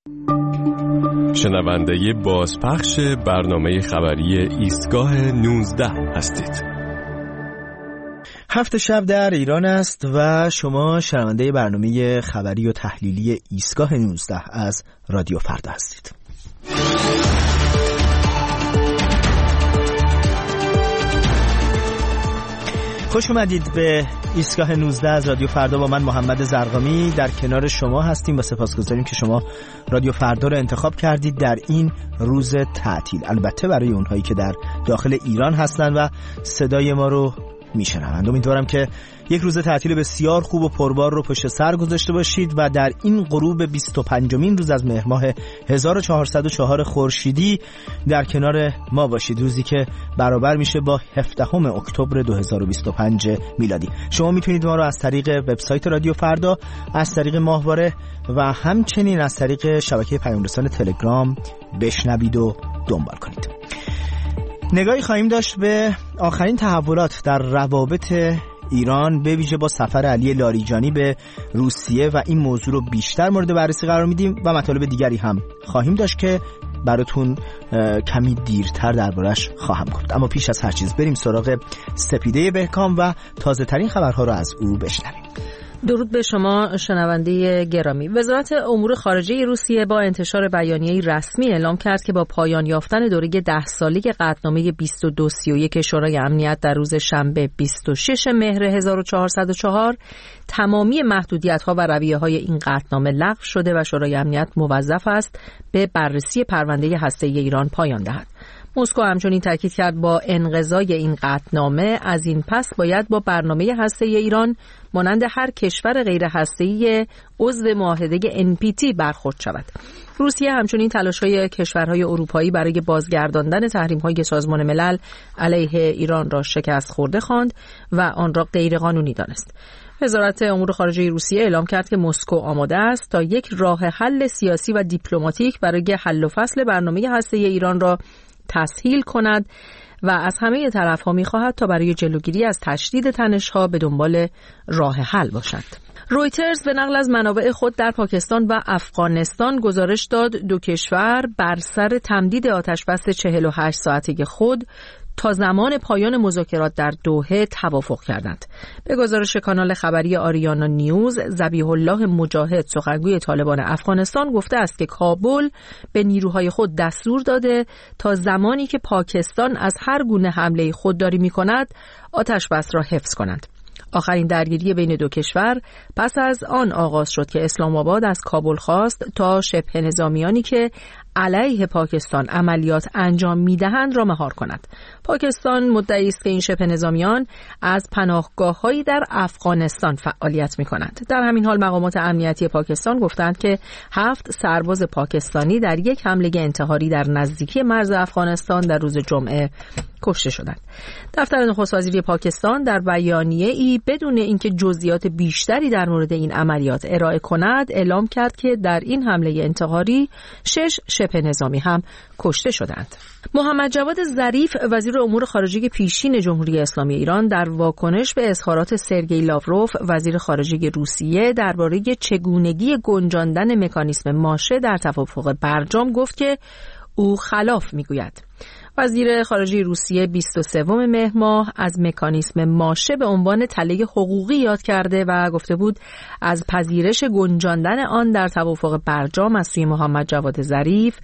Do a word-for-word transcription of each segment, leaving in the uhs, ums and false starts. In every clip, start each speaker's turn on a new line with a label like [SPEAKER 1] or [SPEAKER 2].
[SPEAKER 1] شنونده بازپخش برنامه خبری ایستگاه نوزده هستید.
[SPEAKER 2] هفت شب در ایران است و شما شنونده برنامه خبری و تحلیلی ایستگاه نوزده از رادیو فردا هستید. خوش اومدید به ایستگاه نوزده از رادیو فردا. با من محمد زرقامی در کنار شما هستیم و سپاسگزاریم که شما رادیو فردا رو انتخاب کردید در این روز تعطیل، البته برای اونهایی که در داخل ایران هستن و صدای ما رو میشنوند. امیدوارم که یک روز تعطیل بسیار خوب و پربار رو پشت سر گذاشته باشید و در این غروب بیست و پنجمین روز از مهر ماه هزار و چهارصد و چهار خورشیدی در کنار ما باشید، روزی که برابر میشه با هفدهم اکتبر دو هزار و بیست و پنج میلادی. شما میتونید ما رو از طریق وبسایت رادیو فردا، از طریق ماهواره و همچنین از طریق شبکه پیام رسان تلگرام بشنوید و دنبال کنید. نگاهی خواهیم داشت به آخرین تحولات در روابط ایران، به ویژه با سفر علی لاریجانی به روسیه و این موضوع رو بیشتر مورد بررسی قرار میدیم و مطالب دیگری هم خواهیم داشت که براتون کمی دیرتر دربارش خواهم گفت. اما پیش از هر چیز بریم سراغ سپیده بهکام و تازه ترین خبرها رو از او بشنویم.
[SPEAKER 3] درود به شما شنونده گرامی. وزارت امور خارجه روسیه با انتشار بیانیه‌ای رسمی اعلام کرد که با پایان یافتن دوره ده ساله قطعنامه بیست و دو سی و یک شورای امنیت در روز شنبه بیست و شش مهر هزار و چهارصد و چهار تمامی محدودیت‌ها و رویه‌های این قطعنامه لغو شده و شورای امنیت موظف است به بررسی پرونده هسته‌ای ایران پایان دهد. مسکو همچنین تاکید کرد با انقضای این قطعنامه از این پس باید با برنامه هسته‌ای ایران مانند هر کشور غیر هسته‌ای عضو معاهده ان پی تی برخورد شود. روسیه همچنین تلاش‌های کشورهای اروپایی برای بازگرداندن تحریم‌های سازمان ملل علیه ایران را شکست خورده خواند و آن را غیرقانونی دانست. وزارت امور خارجه روسیه اعلام کرد که مسکو آماده است تا یک راه حل سیاسی و دیپلماتیک برای حل و فصل برنامه هسته‌ای ایران را تسهیل کند و از همه طرف‌ها می‌خواهد تا برای جلوگیری از تشدید تنش‌ها به دنبال راه حل باشد. رویترز به نقل از منابع خود در پاکستان و افغانستان گزارش داد دو کشور بر سر تمدید آتشبس چهل و هشت ساعته خود تا زمان پایان مذاکرات در دوحه توافق کردند. به گزارش کانال خبری آریانا نیوز، ذبیح الله مجاهد سخنگوی طالبان افغانستان گفته است که کابل به نیروهای خود دستور داده تا زمانی که پاکستان از هر گونه حمله خودداری می‌کند آتشبس را حفظ کنند. آخرین درگیری بین دو کشور پس از آن آغاز شد که اسلام آباد از کابل خواست تا شبه نظامیانی که علیه پاکستان عملیات انجام می‌دهند را مهار کند. پاکستان مدعی است که این شبه نظامیان از پناهگاه‌هایی در افغانستان فعالیت می‌کنند. در همین حال مقامات امنیتی پاکستان گفتند که هفت سرباز پاکستانی در یک حمله انتحاری در نزدیکی مرز افغانستان در روز جمعه کشته شدند. دفتر نخست وزیری پاکستان در بیانیه‌ای بدون اینکه جزئیات بیشتری در مورد این عملیات ارائه کند اعلام کرد که در این حمله انتحاری شش شبه نظامی هم کشته شدند. محمد جواد ظریف وزیر امور خارجه پیشین جمهوری اسلامی ایران در واکنش به اظهارات سرگئی لاوروف وزیر خارجه روسیه درباره چگونگی گنجاندن مکانیسم ماشه در توافق برجام گفت که او خلاف میگوید. وزیر خارجه روسیه بیست و سوم مهر ماه از مکانیسم ماشه به عنوان تله حقوقی یاد کرده و گفته بود از پذیرش گنجاندن آن در توافق برجام از سوی محمد جواد ظریف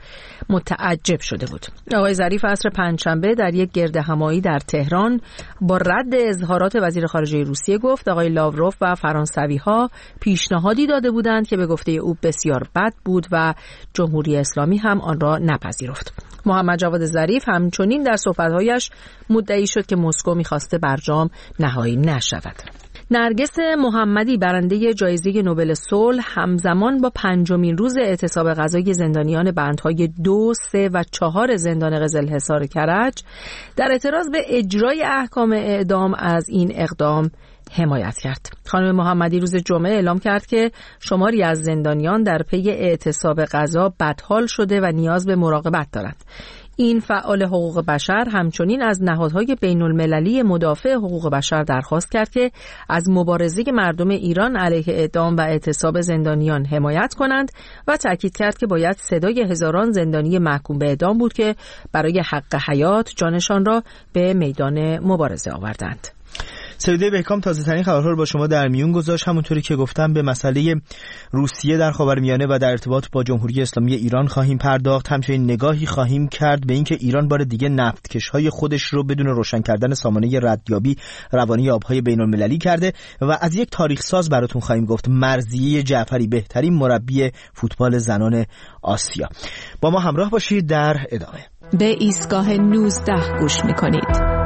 [SPEAKER 3] متعجب شده بود. آقای ظریف عصر پنجشنبه در یک گردهمایی در تهران با رد اظهارات وزیر خارجه روسیه گفت آقای لاوروف و فرانسوی‌ها پیشنهادی داده بودند که به گفته او بسیار بد بود و جمهوری اسلامی هم آن را نپذیرفت. محمد جواد ظریف همچنین در صحبت‌هایش مدعی شد که مسکو می‌خواسته برجام نهایی نشود. نرگس محمدی برنده جایزه نوبل صلح همزمان با پنجمین روز اعتصاب غذایی زندانیان بندهای دو، سه و چهار زندان قزلحصار کرج در اعتراض به اجرای احکام اعدام از این اقدام حمایت کرد. خانم محمدی روز جمعه اعلام کرد که شماری از زندانیان در پی اعتصاب غذا بدحال شده و نیاز به مراقبت دارند. این فعال حقوق بشر همچنین از نهادهای بین المللی مدافع حقوق بشر درخواست کرد که از مبارزه مردم ایران علیه اعدام و اعتصاب زندانیان حمایت کنند و تاکید کرد که باید صدای هزاران زندانی محکوم به اعدام بود که برای حق حیات جانشان را به میدان مبارزه آوردند.
[SPEAKER 2] سیده بهکام تازه ترین خبرها رو با شما در میون گذاشت. همونطوری که گفتم به مسئله روسیه در خاورمیانه و در ارتباط با جمهوری اسلامی ایران خواهیم پرداخت. همچنین نگاهی خواهیم کرد به اینکه ایران بار دیگه نفتکش‌های خودش رو بدون روشن کردن سامانه ردیابی روانی آب‌های بین‌المللی کرده و از یک تاریخ ساز براتون خواهیم گفت، مرضیه جعفری، بهترین مربی فوتبال زنان آسیا. با ما همراه باشید در ادامه.
[SPEAKER 4] به ایستگاه نوزده گوش می‌کنید.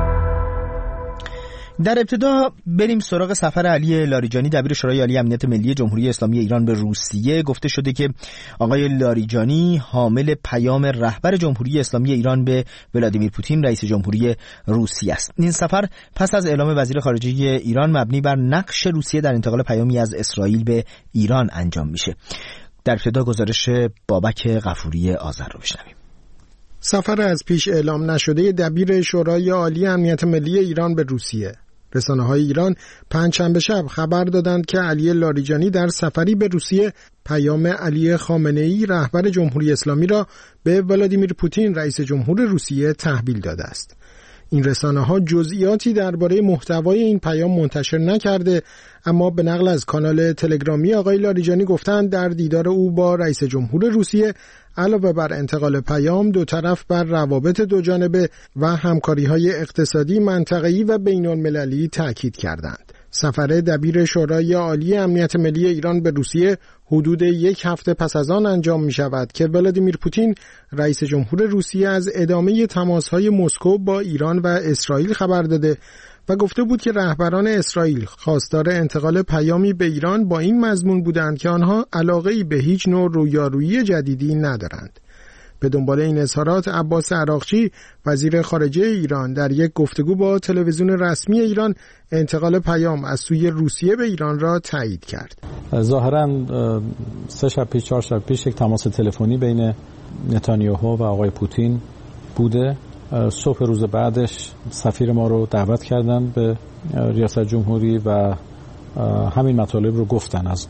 [SPEAKER 2] در ابتدا بریم سراغ سفر علی لاریجانی دبیر شورای عالی امنیت ملی جمهوری اسلامی ایران به روسیه. گفته شده که آقای لاریجانی حامل پیام رهبر جمهوری اسلامی ایران به ولادیمیر پوتین رئیس جمهوری روسیه است. این سفر پس از اعلام وزیر خارجه ایران مبنی بر نقش روسیه در انتقال پیامی از اسرائیل به ایران انجام میشه. در ابتدا گزارش بابک غفوری آذر رو بشنویم.
[SPEAKER 5] سفر از پیش اعلام نشده دبیر شورای عالی امنیت ملی ایران به روسیه. رسانه‌های ایران پنجشنبه شب خبر دادند که علی لاریجانی در سفری به روسیه پیام علی خامنه‌ای رهبر جمهوری اسلامی را به ولادیمیر پوتین رئیس جمهور روسیه تحویل داده است. این رسانه‌ها جزئیاتی درباره محتوای این پیام منتشر نکرده، اما به نقل از کانال تلگرامی آقای لاریجانی گفتند در دیدار او با رئیس جمهور روسیه علاوه بر انتقال پیام، دو طرف بر روابط دو جانبه و همکاری‌های اقتصادی منطقه‌ای و بین‌المللی تاکید کردند. سفر دبیر شورای عالی امنیت ملی ایران به روسیه حدود یک هفته پس از آن انجام می شود که ولادیمیر پوتین رئیس جمهور روسیه از ادامه تماس‌های مسکو با ایران و اسرائیل خبر داده و گفته بود که رهبران اسرائیل خواستار انتقال پیامی به ایران با این مضمون بودند که آنها علاقه‌ای به هیچ نوع رویارویی جدیدی ندارند. به دنبال این اظهارات عباس عراقچی وزیر خارجه ایران در یک گفتگو با تلویزیون رسمی ایران انتقال پیام از سوی روسیه به ایران را تایید کرد.
[SPEAKER 6] ظاهراً سه شب پیش چهار شب پیش یک تماس تلفنی بین نتانیاهو و آقای پوتین بوده. صبح روز بعدش سفیر ما رو دعوت کردن به ریاست جمهوری و همین مطالب رو گفتن از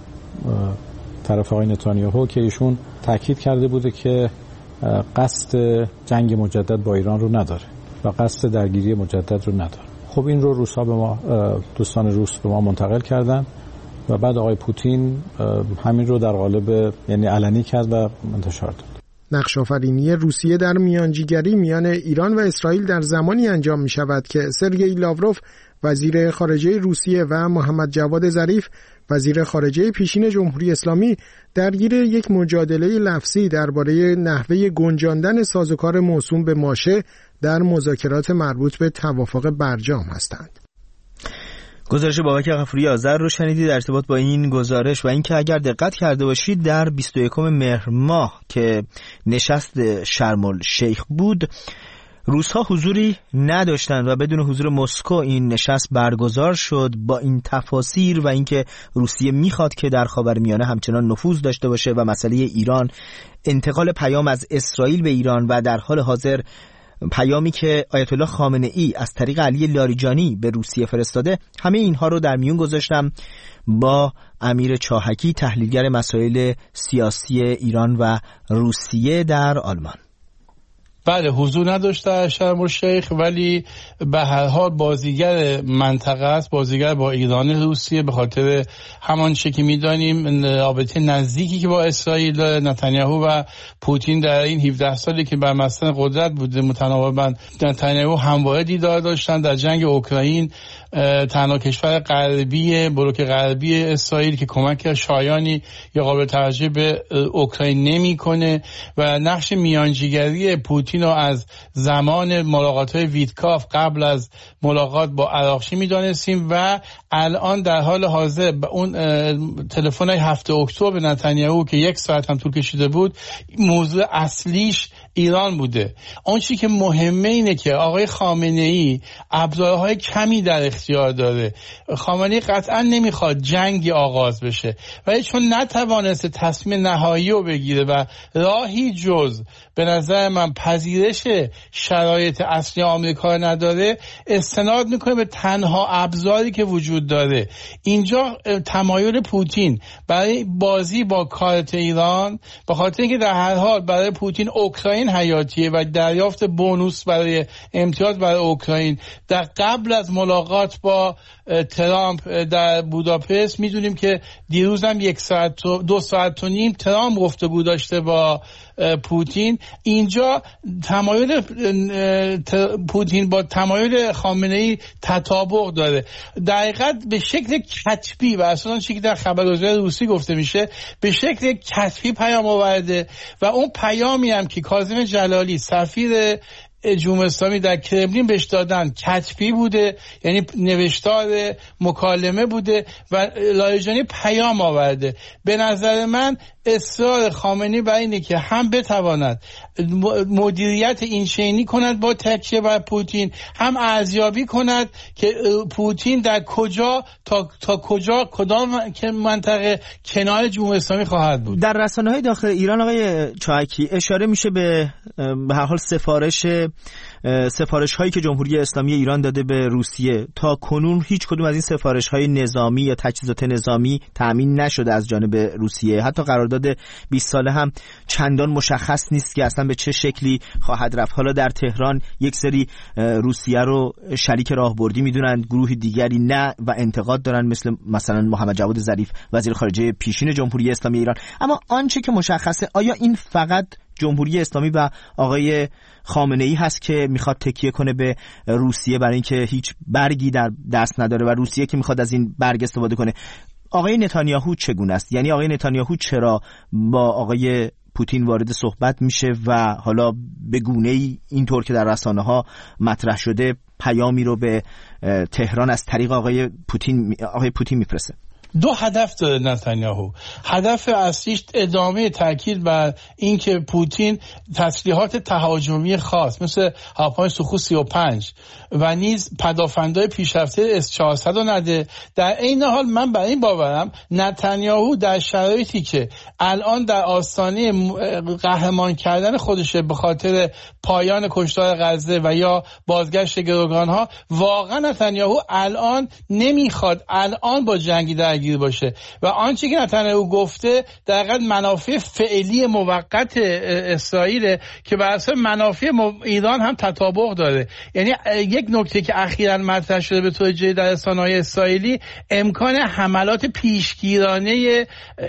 [SPEAKER 6] طرف آقای نتانیاهو که ایشون تاکید کرده بوده که قصد جنگ مجدد با ایران رو نداره و قصد درگیری مجدد رو نداره. خب این رو روس‌ها به ما، دوستان روس به ما منتقل کردن و بعد آقای پوتین همین رو در قالب یعنی علنی کرد و انتشار داد.
[SPEAKER 5] نقش آفرینی روسیه در میانجیگری میان ایران و اسرائیل در زمانی انجام می شود که سرگئی لاوروف وزیر خارجه روسیه و محمد جواد ظریف وزیر خارجه پیشین جمهوری اسلامی درگیر یک مجادله لفظی درباره نحوه گنجاندن سازوکار موسوم به ماشه در مذاکرات مربوط به توافق برجام هستند.
[SPEAKER 2] گزارش بابک غفوری آذر رو شنیدید در ارتباط با این گزارش و اینکه اگر دقت کرده باشید در بیست و یکم مهر ماه که نشست شرم الشیخ بود روس‌ها حضوری نداشتند و بدون حضور مسکو این نشست برگزار شد. با این تفاسیر و اینکه روسیه میخواد که در خاورمیانه همچنان نفوذ داشته باشه و مسئله ایران، انتقال پیام از اسرائیل به ایران و در حال حاضر پیامی که آیت الله خامنه ای از طریق علی لاریجانی به روسیه فرستاده، همه اینها رو در میون گذاشتم با امیر چاهکی، تحلیلگر مسائل سیاسی ایران و روسیه در آلمان.
[SPEAKER 7] بله، حضور نداشته شرم الشیخ، ولی به هر حال بازیگر منطقه است، بازیگر با ایران روسیه، به خاطر همان چیزی که می‌دانیم رابطه نزدیکی که با اسرائیل داره. نتانیاهو و پوتین در این هفده سالی که بر مسند قدرت بوده متناوباً نتانیاهو همواره دیدار داشتن. در جنگ اوکراین تنها کشور غربی بلوک غربی اسرائیل که کمک شایانی یا قابل توجه به اوکراین نمی‌کنه و نقش میانجیگری پوتین رو از زمان ملاقات‌های ویتکاف قبل از ملاقات با عراقچی می‌دانستیم و الان در حال حاضر به اون تلفن‌های هفته اکتبر نتانیاهو که یک ساعت هم طول کشیده بود، موضوع اصلیش ایران بوده. اون چیزی که مهمه اینه که آقای خامنه‌ای ابزارهای کمی در اختیار داره. خامنه‌ای قطعا نمیخواد جنگی آغاز بشه، ولی چون نتوانسته تصمیم نهایی رو بگیره و راهی جز به نظر من پذیرش شرایط اصلی آمریکا نداره، استناد میکنه به تنها ابزاری که وجود داره. اینجا تمایل پوتین برای بازی با کارت ایران، به خاطر اینکه در هر حال برای پوتین اوکراین حیاتیه و دریافت بونوس برای امتیاز برای اوکراین، در قبل از ملاقات با ترامپ در بوداپست میدونیم که دیروز هم یک ساعت و دو ساعت و نیم ترامپ گفتگو داشته با پوتین. اینجا تمایل پوتین با تمایل خامنه‌ای تطابق داره، دقیقاً به شکل کتبی و اصلا چیزی که در خبرگزاری روسی گفته میشه به شکل کتبی پیام آورده و اون پیامی هم که کاظم جلالی سفیر جمهوری اسلامی در کرملین بهش دادن کتبی بوده، یعنی نوشتار مکالمه بوده و لاریجانی پیام آورده. به نظر من اصرار خامنه‌ای بر اینه که هم بتواند مدیریت این چینی کند با تکیه بر پوتین، هم ارزیابی کند که پوتین در کجا تا تا کجا کدام منطقه کنار جمهوری اسلامی خواهد بود.
[SPEAKER 2] در رسانه‌های داخل ایران آقای چاهکی اشاره میشه به به هر حال سفارش سفارش هایی که جمهوری اسلامی ایران داده به روسیه. تا کنون هیچ کدوم از این سفارش های نظامی یا تجهیزات نظامی تأمین نشده از جانب روسیه. حتی قرارداد بیست ساله هم چندان مشخص نیست که اصلا به چه شکلی خواهد رفت. حالا در تهران یک سری روسیه رو شریک راهبردی میدونن، گروه دیگری نه و انتقاد دارن، مثل مثلا محمد جواد ظریف وزیر خارجه پیشین جمهوری اسلامی ایران. اما آنچه که مشخصه، آیا این فقط جمهوری اسلامی و آقای خامنه‌ای هست که میخواد تکیه کنه به روسیه برای اینکه هیچ برگی در دست نداره و روسیه که میخواد از این برگ استفاده کنه؟ آقای نتانیاهو چگونه است؟ یعنی آقای نتانیاهو چرا با آقای پوتین وارد صحبت میشه و حالا به گونه‌ای اینطور که در رسانه‌ها مطرح شده پیامی رو به تهران از طریق آقای پوتین آقای پوتین میفرسته؟
[SPEAKER 7] دو هدف داره نتانیاهو. هدف اصلیش ادامه تاکید بر اینکه پوتین تسلیحات تهاجمی خاص مثل هاپای سوخو سی و پنج و نیز پدافندهای پیشرفته اس چهارصد رو نده. در این حال من بر این باورم نتانیاهو در شرایطی که الان در آستانه قهرمان کردن خودشه به خاطر پایان کشتار غزه و یا بازگشت گروگانها، واقعا نتانیاهو الان نمیخواد الان با جنگی در باشه و آنچه که نتانیاهو گفته در حقیقت منافع فعلی موقت اسرائیل که بر اساس منافع ایران هم تطابق داره. یعنی یک نکته که اخیراً مطرح شده به طور جدی در رسانه‌های اسرائیلی، امکان حملات پیشگیرانه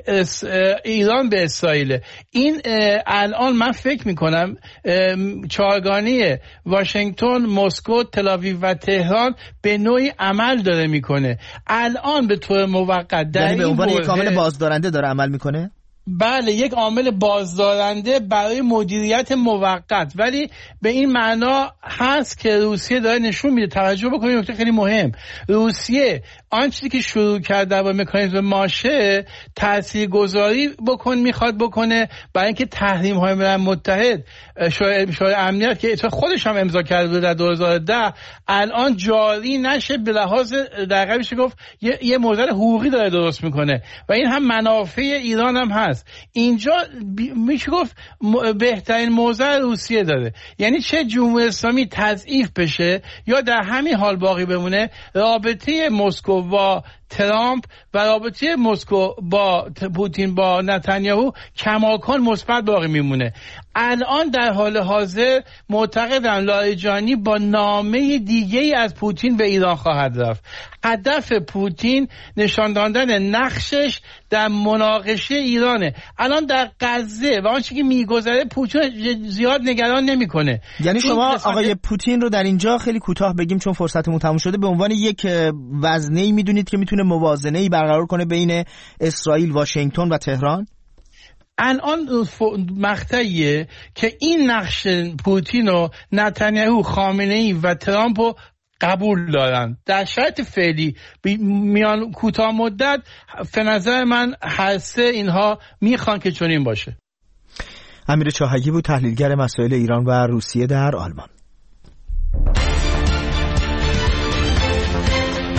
[SPEAKER 7] ایران به اسرائیل. این الان من فکر میکنم چهارگانه واشنگتن، مسکو، تل‌آویو و تهران به نوعی عمل داره میکنه الان به طور موقت.
[SPEAKER 2] یعنی به عنوان یک عامل بازدارنده داره عمل میکنه؟
[SPEAKER 7] بله، یک عامل بازدارنده برای مدیریت موقت، ولی به این معنا هست که روسیه داره نشون میده. توجه بکنید نکته خیلی مهم، روسیه آن چیزی که شروع کرده با مکانیزم ماشه تاثیرگذاری بکن میخواد بکنه برای اینکه تحریم های ملل متحد شورای امنیت که خودش هم امضا کرده در دو هزار و ده الان جاری نشه، به لحاظ دقیقاً میشه گفت یه, یه موزل حقوقی داره درست میکنه و این هم منافع ایران هم هست. اینجا میشه گفت بهترین موضع روسیه داره، یعنی چه جمهوری اسلامی تضعیف بشه یا در همین حال باقی بمونه، رابطه مسکو با ترامپ و رابطه مسکو با پوتین با نتانیاهو کماکان مثبت باقی میمونه. الان در حال حاضر معتقدم لاریجانی با نامه دیگه ای از پوتین به ایران خواهد رفت. هدف پوتین نشان دادن نقشش در مناقشه ایرانه. الان در غزه و آنچه که میگذره پوتین زیاد نگران نمیکنه.
[SPEAKER 2] یعنی شما آقای پوتین رو در اینجا خیلی کوتاه بگیم چون فرصتمون تموم شده، به عنوان یک وزنه‌ای میدونید که میتونه موازنه‌ای برقرار کنه بین اسرائیل، واشنگتن و تهران؟
[SPEAKER 7] الان مقطعیه که این نقش پوتین و نتانیاهو، خامنه‌ای و ترامپ رو قبول دارن. در شرایط فعلی میان کوتاه مدت به نظر من هر سه اینها میخوان که چنین باشه.
[SPEAKER 2] امیر چاهکی بود، تحلیلگر مسائل ایران و روسیه در آلمان.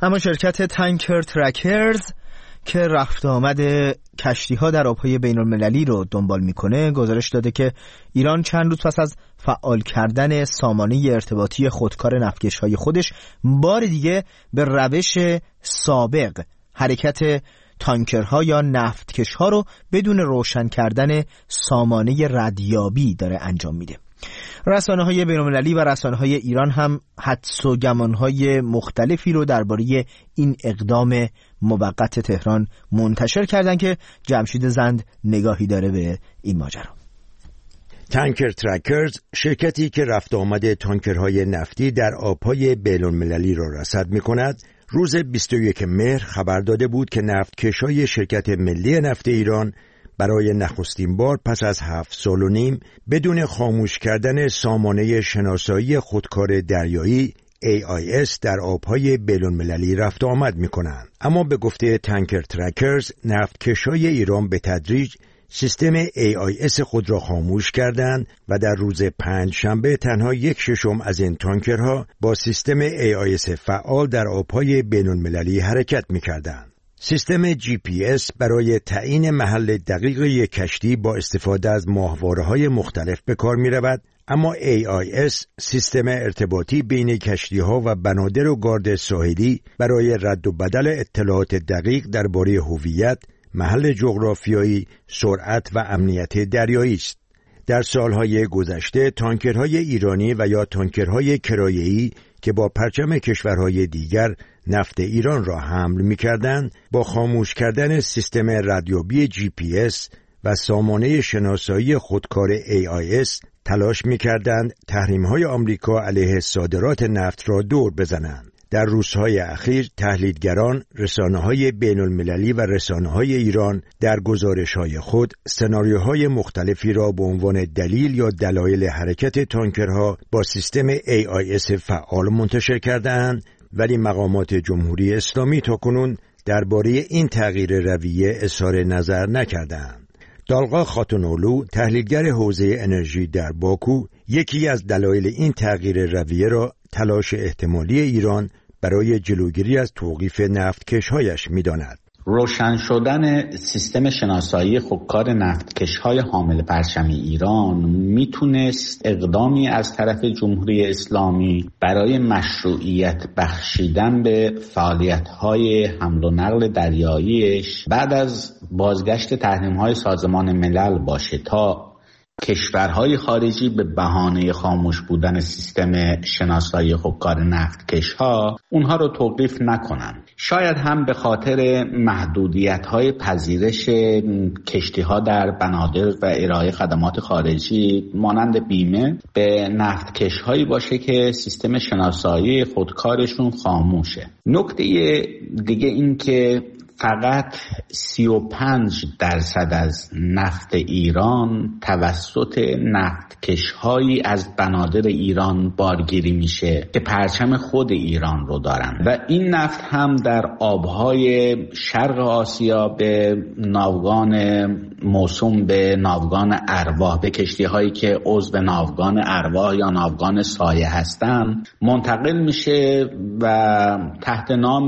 [SPEAKER 2] اما شرکت تانکر ترکرز که رفت آمد کشتی ها در آبهای بین المللی رو دنبال میکنه گزارش داده که ایران چند روز پس از فعال کردن سامانه ارتباطی خودکار نفتکش های خودش بار دیگه به روش سابق حرکت تانکرها یا نفتکش ها رو بدون روشن کردن سامانه ردیابی داره انجام میده. رسانه های بین المللی و رسانه های ایران هم حدس و گمان های مختلفی رو درباره این اقدام موقت تهران منتشر کردن که جمشید زند نگاهی داره به این ماجرا.
[SPEAKER 8] تانکر ترکرز شرکتی که رفت آمد تانکرهای نفتی در آبهای بین المللی را رصد می‌کند، روز بیست و یکم مهر خبر داده بود که نفتکش‌های شرکت ملی نفت ایران برای نخستین بار پس از هفت سال و نیم بدون خاموش کردن سامانه شناسایی خودکار دریایی ای آی اس در آبهای بین المللی رفت آمد می‌کنند. اما به گفته تانکر ترکرز، نفتکش‌های ایران به تدریج سیستم ای آی اس خود را خاموش کردند و در روز پنج شنبه تنها یک ششم از این تانکرها با سیستم ای آی اس فعال در آبهای بین المللی حرکت می‌کردند. سیستم جی پی اس برای تعیین محل دقیق یک کشتی با استفاده از ماهواره‌های مختلف به کار می‌رود، اما ای آی اس سیستم ارتباطی بین کشتی‌ها و بنادر و گارد ساحلی برای رد و بدل اطلاعات دقیق درباره هویت، محل جغرافیایی، سرعت و امنیت دریایی است. در سالهای گذشته تانکرهای ایرانی و یا تانکرهای کرایه‌ای که با پرچم کشورهای دیگر نفت ایران را حمل می‌کردند، با خاموش کردن سیستم ردیابی جی پی اس و سامانه شناسایی خودکار ای آی اس تلاش می‌کردند تحریم‌های آمریکا علیه صادرات نفت را دور بزنند. در روزهای اخیر تحلیلگران، رسانه‌های بین‌المللی و رسانه‌های ایران در گزارش‌های خود سناریوهای مختلفی را به عنوان دلیل یا دلایل حرکت تانکرها با سیستم ای آی اس فعال منتشر کرده‌اند، ولی مقامات جمهوری اسلامی تاکنون درباره این تغییر رویه اظهار نظر نکردند. دالغا خاتونولو، تحلیلگر حوزه انرژی در باکو، یکی از دلایل این تغییر رویه را تلاش احتمالی ایران برای جلوگیری از توقیف نفتکش‌هایش می‌داند.
[SPEAKER 9] روشن شدن سیستم شناسایی خودکار نفتکش‌های حامل پرچم ایران میتونست اقدامی از طرف جمهوری اسلامی برای مشروعیت بخشیدن به فعالیت‌های حمل و نقل دریاییش بعد از بازگشت تحریم‌های سازمان ملل باشه تا کشورهای خارجی به بهانه خاموش بودن سیستم شناسایی خودکار نفتکش‌ها اونها رو توقیف نکنن. شاید هم به خاطر محدودیت‌های پذیرش کشتی‌ها در بنادر و ارائه خدمات خارجی مانند بیمه به نفتکش‌هایی باشه که سیستم شناسایی خودکارشون خاموشه. نکته دیگه این که فقط سی و پنج درصد از نفت ایران توسط نفتکش‌هایی از بنادر ایران بارگیری میشه که پرچم خود ایران رو دارن و این نفت هم در آبهای شرق آسیا به ناوگان موسوم به ناوگان ارواح، به کشتی‌هایی که عضو ناوگان ارواح یا ناوگان سایه هستن منتقل میشه و تحت نام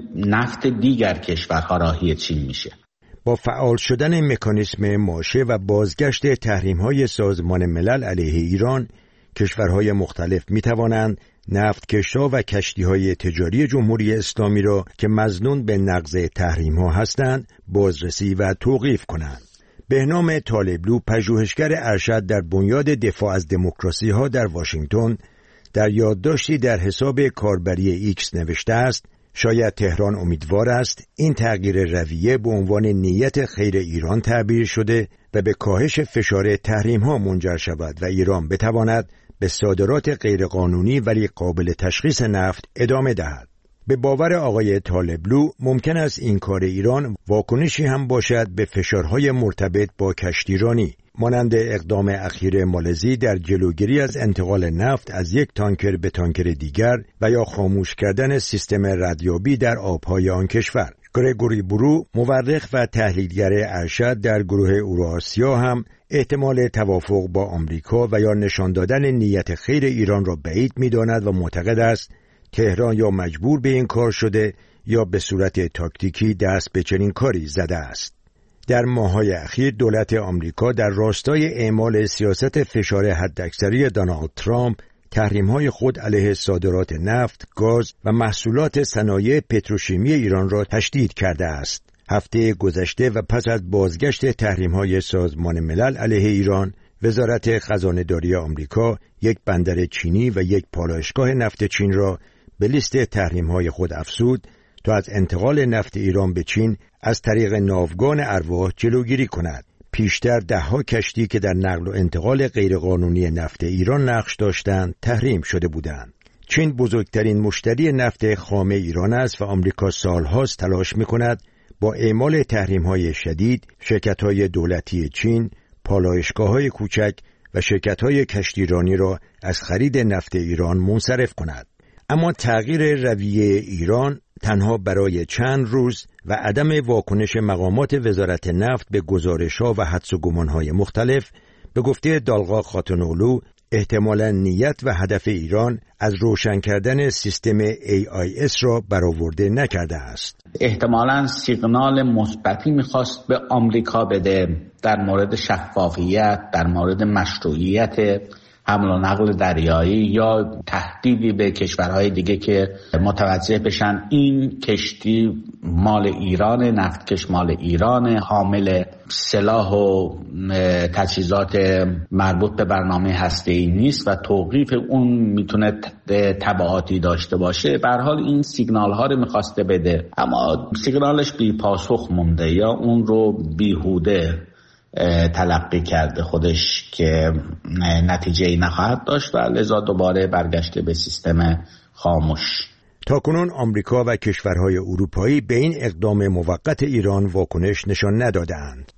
[SPEAKER 9] نفت دیگر کشورها راهی چین میشه.
[SPEAKER 8] با فعال شدن مکانیسم ماشه و بازگشت تحریم‌های سازمان ملل علیه ایران، کشورهای مختلف می‌توانند نفتکش‌ها و کشتی‌های تجاری جمهوری اسلامی را که مظنون به نقض تحریم‌ها هستند بازرسی و توقیف کنند. بهنام طالبلو، پژوهشگر ارشد در بنیاد دفاع از دموکراسی‌ها در واشنگتن، در یادداشتی در حساب کاربری ایکس نوشته است: شاید تهران امیدوار است این تغییر رویه به عنوان نیت خیر ایران تعبیر شده و به کاهش فشار تحریم‌ها منجر شود و ایران بتواند به صادرات غیرقانونی ولی قابل تشخیص نفت ادامه دهد. به باور آقای طالبلو ممکن است این کار ایران واکنشی هم باشد به فشارهای مرتبط با کشتیرانی، مانند اقدام اخیر مالزی در جلوگیری از انتقال نفت از یک تانکر به تانکر دیگر و یا خاموش کردن سیستم ردیابی در آبهای آن کشور. گرگوری برو، مورخ و تحلیلگر ارشد در گروه اوراسیا، هم احتمال توافق با آمریکا و یا نشان دادن نیت خیر ایران را بعید می‌داند و معتقد است تهران یا مجبور به این کار شده یا به صورت تاکتیکی دست به چنین کاری زده است. در ماه‌های اخیر دولت آمریکا در راستای اعمال سیاست فشار حداکثری دونالد ترامپ تحریم‌های خود علیه صادرات نفت، گاز و محصولات صنایع پتروشیمی ایران را تشدید کرده است. هفته گذشته و پس از بازگشت تحریم‌های سازمان ملل علیه ایران، وزارت خزانه‌داری آمریکا یک بندر چینی و یک پالایشگاه نفت چین را به لیست تحریم‌های خود افزود تا از انتقال نفت ایران به چین از طریق ناوگان ارواح جلوگیری کند. پیشتر ده‌ها کشتی که در نقل و انتقال غیرقانونی نفت ایران نقش داشتند تحریم شده بودند. چین بزرگترین مشتری نفت خام ایران است و آمریکا سالهاست تلاش می‌کند با اعمال تحریم‌های شدید شرکت‌های دولتی چین، پالایشگاه‌های کوچک و شرکت‌های کشتیرانی را از خرید نفت ایران منصرف کند. اما تغییر رویه ایران تنها برای چند روز و عدم واکنش مقامات وزارت نفت به گزارش‌ها و حدس و گمان‌های مختلف به گفته دالغا خاتون‌اولو احتمالاً نیت و هدف ایران از روشن کردن سیستم ای آی اس را برآورده نکرده است.
[SPEAKER 9] احتمالاً سیگنال مثبتی می‌خواست به آمریکا بده در مورد شفافیت، در مورد مشروعیت حمل و نقل دریایی یا تهدیدی به کشورهای دیگه که متوجه بشن این کشتی مال ایران، نفتکش مال ایران، حامل سلاح و تجهیزات مربوط به برنامه هسته‌ای نیست و توقیف اون میتونه تبعاتی داشته باشه. به هر حال این سیگنال ها رو میخواسته بده، اما سیگنالش بی پاسخ مونده یا اون رو بیهوده تلقی کرده خودش که نتیجه‌ای نخواهد داشت و لذا دوباره برگشته به سیستم خاموش.
[SPEAKER 8] تاکنون آمریکا و کشورهای اروپایی به این اقدام موقت ایران واکنش نشان ندادند.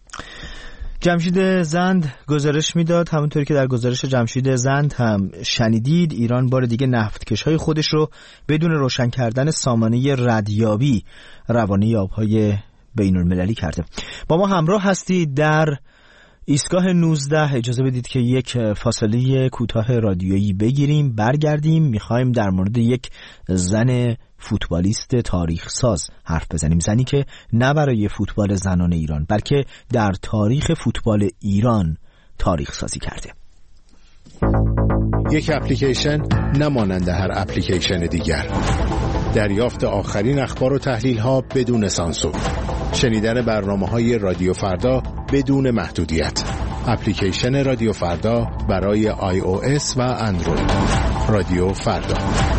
[SPEAKER 2] جمشید زند گزارش میداد، همونطوری که در گزارش جمشید زند هم شنیدید، ایران بار دیگه نفتکش‌های خودش رو بدون روشن کردن سامانه ردیابی روانه آب‌های بین المللی کرده. با ما همراه هستید در ایستگاه نوزده. اجازه بدید که یک فاصله کوتاه رادیویی بگیریم، برگردیم. میخوایم در مورد یک زن فوتبالیست تاریخ ساز حرف بزنیم، زنی که نه برای فوتبال زنان ایران بلکه در تاریخ فوتبال ایران تاریخ سازی کرده.
[SPEAKER 10] یک اپلیکیشن نمانند هر اپلیکیشن دیگر، دریافت آخرین اخبار و تحلیل ها بدون سانسور، شنیدن برنامه‌های رادیو فردا بدون محدودیت. اپلیکیشن رادیو فردا برای آی او اس و اندروید. رادیو فردا.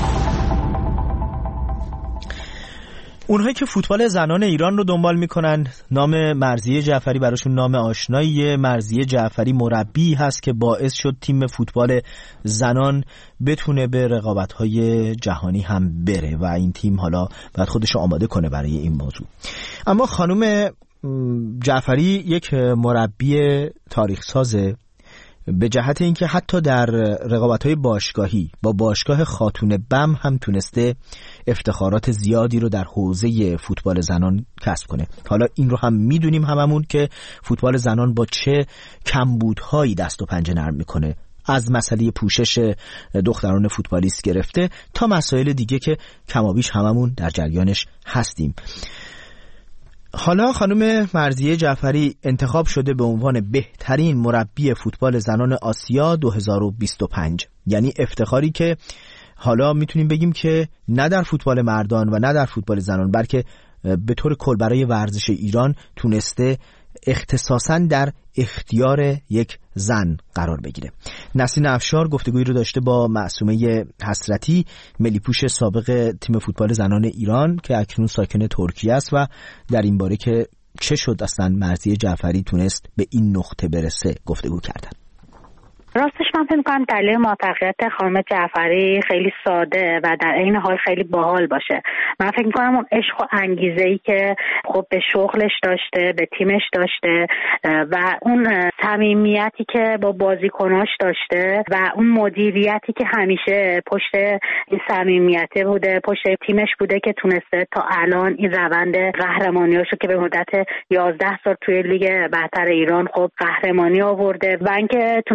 [SPEAKER 2] اونهایی که فوتبال زنان ایران رو دنبال میکنن، نام مرضیه جعفری براشون نام آشناییه. مرضیه جعفری مربی هست که باعث شد تیم فوتبال زنان بتونه به رقابت‌های جهانی هم بره و این تیم حالا باید خودش رو آماده کنه برای این موضوع. اما خانم جعفری یک مربی تاریخ سازه به جهت اینکه حتی در رقابت‌های باشگاهی با باشگاه خاتون بم هم تونسته افتخارات زیادی رو در حوزه فوتبال زنان کسب کنه. حالا این رو هم میدونیم هممون که فوتبال زنان با چه کمبودهایی دست و پنجه نرم میکنه، از مسئله پوشش دختران فوتبالیست گرفته تا مسائل دیگه که کمابیش هممون در جریانش هستیم. حالا خانم مرضیه جعفری انتخاب شده به عنوان بهترین مربی فوتبال زنان آسیا دو هزار و بیست و پنج، یعنی افتخاری که حالا میتونیم بگیم که نه در فوتبال مردان و نه در فوتبال زنان بلکه به طور کل برای ورزش ایران تونسته اختصاصاً در اختیار یک زن قرار بگیره. نسرین افشار گفتگویی رو داشته با معصومه حسرتی، ملی‌پوش سابق تیم فوتبال زنان ایران که اکنون ساکن ترکیه است و در این باره که چه شد اصلا مرضیه جعفری تونست به این نقطه برسه گفتگو کردن.
[SPEAKER 11] راستش من فکر می‌کنم دلیل موفقیت خانم جعفری خیلی ساده و در عین حال خیلی باحال باشه. من فکر می‌کنم اون عشق و انگیزه‌ای که خب به شغلش داشته، به تیمش داشته و اون صمیمیتی که با بازیکناش داشته و اون مدیریتی که همیشه پشت این صمیمیت بوده، پشت تیمش بوده که تونسته تا الان این روند قهرمانیاشو که به مدت یازده سال توی لیگ برتر ایران خب قهرمانی آورده و اینکه تونستن تو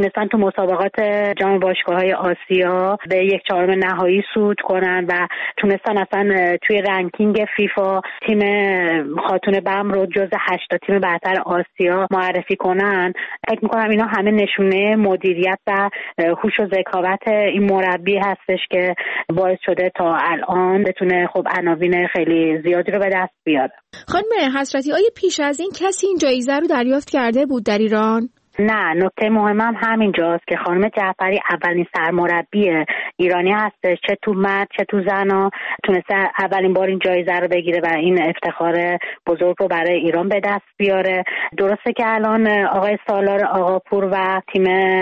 [SPEAKER 11] مسابقات جام باشگاه‌های آسیا به یک چهارم نهایی صعود کنن و تونستن اصلا توی رنکینگ فیفا تیم خاتون بم رو جز هشت تیم برتر آسیا معرفی کنن. فکر می‌کنم اینا همه نشونه مدیریت و هوش و ذکاوت این مربی هستش که باعث شده تا الان بتونه خب عناوین خیلی زیادی رو به دست بیاره.
[SPEAKER 12] خانم حسرتی، آیا پیش از این کسی این جایزه رو دریافت کرده بود در ایران؟
[SPEAKER 11] نه، نکته مهمم همینجاست که خانم جعفری اولین سرمربی ایرانی هستش، چه تو مرد چه تو زنا تونسته اولین بار این جایزه رو بگیره و این افتخار بزرگ رو برای ایران به دست بیاره. درسته که الان آقای سالار آقاپور و تیم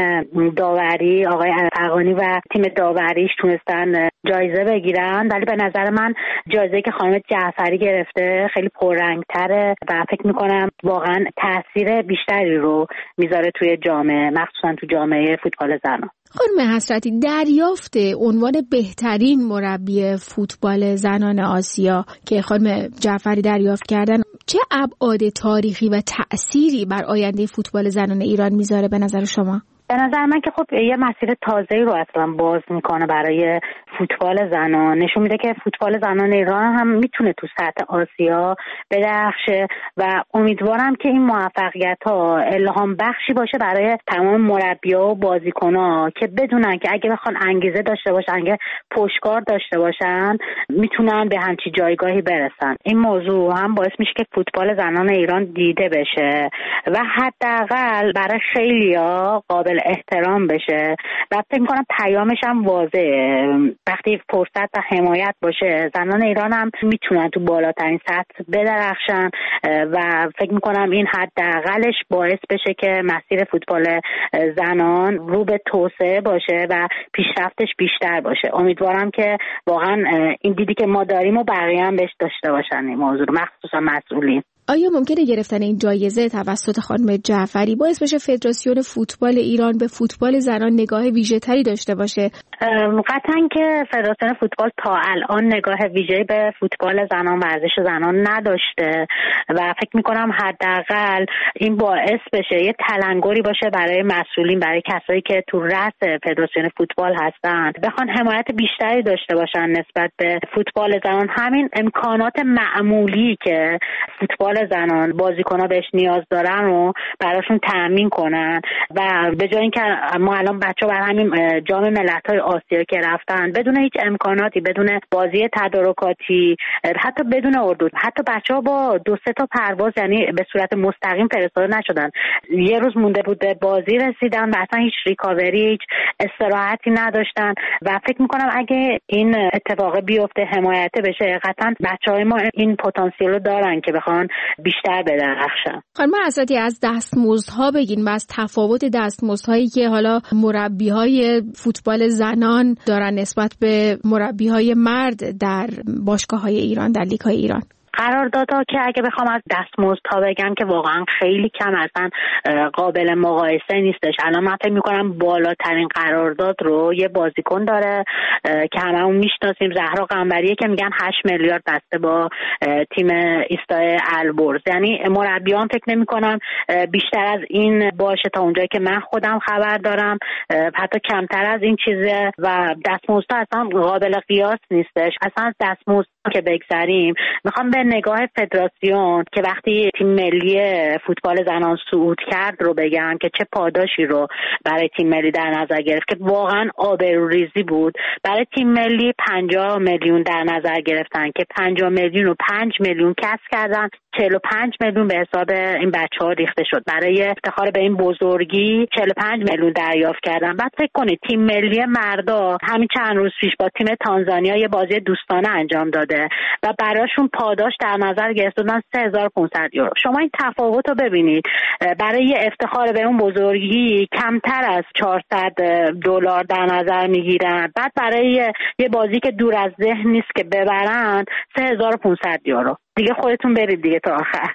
[SPEAKER 11] داوری، آقای افغانی و تیم داوریش تونستن جایزه بگیرن، ولی به نظر من جایزه که خانم جعفری گرفته خیلی پررنگ‌تره و فکر می‌کنم واقعا تاثیر بیشتری رو میذاره توی جامعه، مخصوصا تو جامعه فوتبال زنان.
[SPEAKER 12] خانم حسرتی، دریافت عنوان بهترین مربی فوتبال زنان آسیا که خانم جعفری دریافت کردن چه ابعاد تاریخی و تأثیری بر آینده فوتبال زنان ایران میذاره به نظر شما؟
[SPEAKER 11] به نظر من که خب یه مسیر تازه‌ای رو اصلا باز میکنه برای فوتبال زنان. نشون میده که فوتبال زنان ایران هم میتونه تو سطح آسیا بدرخشه و امیدوارم که این موفقیت‌ها الهام بخشی باشه برای تمام مربی‌ها و بازیکن‌ها که بدونن که اگه بخوان انگیزه داشته باشن، اگه پشتکار داشته باشن، میتونن به همچین جایگاهی برسن. این موضوع هم باعث میشه که فوتبال زنان ایران دیده بشه و حداقل برای خیلی‌ها قابل احترام بشه و فکر می‌کنم پیامش هم واضحه. وقتی فرصت و حمایت باشه، زنان ایران هم میتونن تو بالاترین سطح بدرخشن و فکر می‌کنم این حداقلش باعث بشه که مسیر فوتبال زنان رو به توسعه باشه و پیشرفتش بیشتر باشه. امیدوارم که واقعا این دیدی که ما داریم و بقیه هم بهش داشته باشن این موضوع، مخصوصا مسئولین.
[SPEAKER 12] آیا ممکنه گرفتن این جایزه توسط خانم جعفری باعث بشه فدراسیون فوتبال ایران به فوتبال زنان نگاه ویژه‌تری داشته باشه؟
[SPEAKER 11] قطعاً که فدراسیون فوتبال تا الان نگاه ویژه‌ای به فوتبال زنان، ورزش زنان نداشته و فکر می‌کنم حداقل این باعث بشه یه تلنگری باشه برای مسئولین، برای کسایی که تو رأس فدراسیون فوتبال هستن، بخوان حمایت بیشتری داشته باشن نسبت به فوتبال زنان. همین امکانات معمولی که فوتبال زنان بازیکن‌ها بهش نیاز دارن رو براشون تأمین کنن و به جای اینکه ما الان بچه‌ها بر همین جام ملت‌های آسیا که رفتن بدون هیچ امکاناتی، بدون بازی تدارکاتی، حتی بدون اردو، حتی بچه‌ها با دو سه تا پرواز یعنی به صورت مستقیم فرستاده نشدن، یه روز مونده بود به بازی رسیدن و اصلا هیچ ریکاوری، هیچ استراحتی نداشتن و فکر می‌کنم اگه این اتفاق بیفته، حمایت بشه، قطعاً بچه‌های ما این پتانسیل رو دارن که بخوان بیشتر بدرخشن.
[SPEAKER 12] خانم حسرتی، از دستمزدها بگین و از تفاوت دستمزدهایی که حالا مربی‌های فوتبال زنان دارن نسبت به مربی‌های مرد در باشگاه‌های ایران، در لیگ‌های ایران.
[SPEAKER 11] قراردادها که اگه بخوام از دستمزدها بگم که واقعا خیلی کم، اصلا قابل مقایسه نیستش. الان من فکر می‌کنم بالاترین قرارداد رو یه بازیکن داره که هممون میشناسیم، زهرا قنبریه، که میگن هشت میلیارد بسته با تیم ایستای البرز. یعنی مربیان فکر نمی‌کنم بیشتر از این باشه تا اونجایی که من خودم خبر دارم، حتی کمتر از این چیزه و دستمزدها اصلا قابل قیاس نیستش. اصلا دستمزد که بگذاریم، میخوام به نگاه فدراسیون که وقتی تیم ملی فوتبال زنان صعود کرد رو بگم که چه پاداشی رو برای تیم ملی در نظر گرفت که واقعا آبروریزی بود. برای تیم ملی پنجاه میلیون در نظر گرفتن که پنجاه میلیون و پنج میلیون کسب کردن، چهل و پنج میلیون به حساب این بچه‌ها ریخته شد. برای افتخار به این بزرگی چهل و پنج میلیون دریافت کردن. بعد فکر کنید تیم ملی مردا همین چند روز پیش با تیم تانزانیا یه بازی دوستانه انجام داده و براشون پاداش در نظر گرفتن سه هزار و پانصد یورو. شما این تفاوت رو ببینید. برای یه افتخار به اون بزرگی کمتر از چهارصد دلار در نظر میگیرن، بعد برای یه بازی که دور از ذهن نیست که ببرن سه هزار و پانصد یورو. دیگه خودتون برید دیگه تا آخر.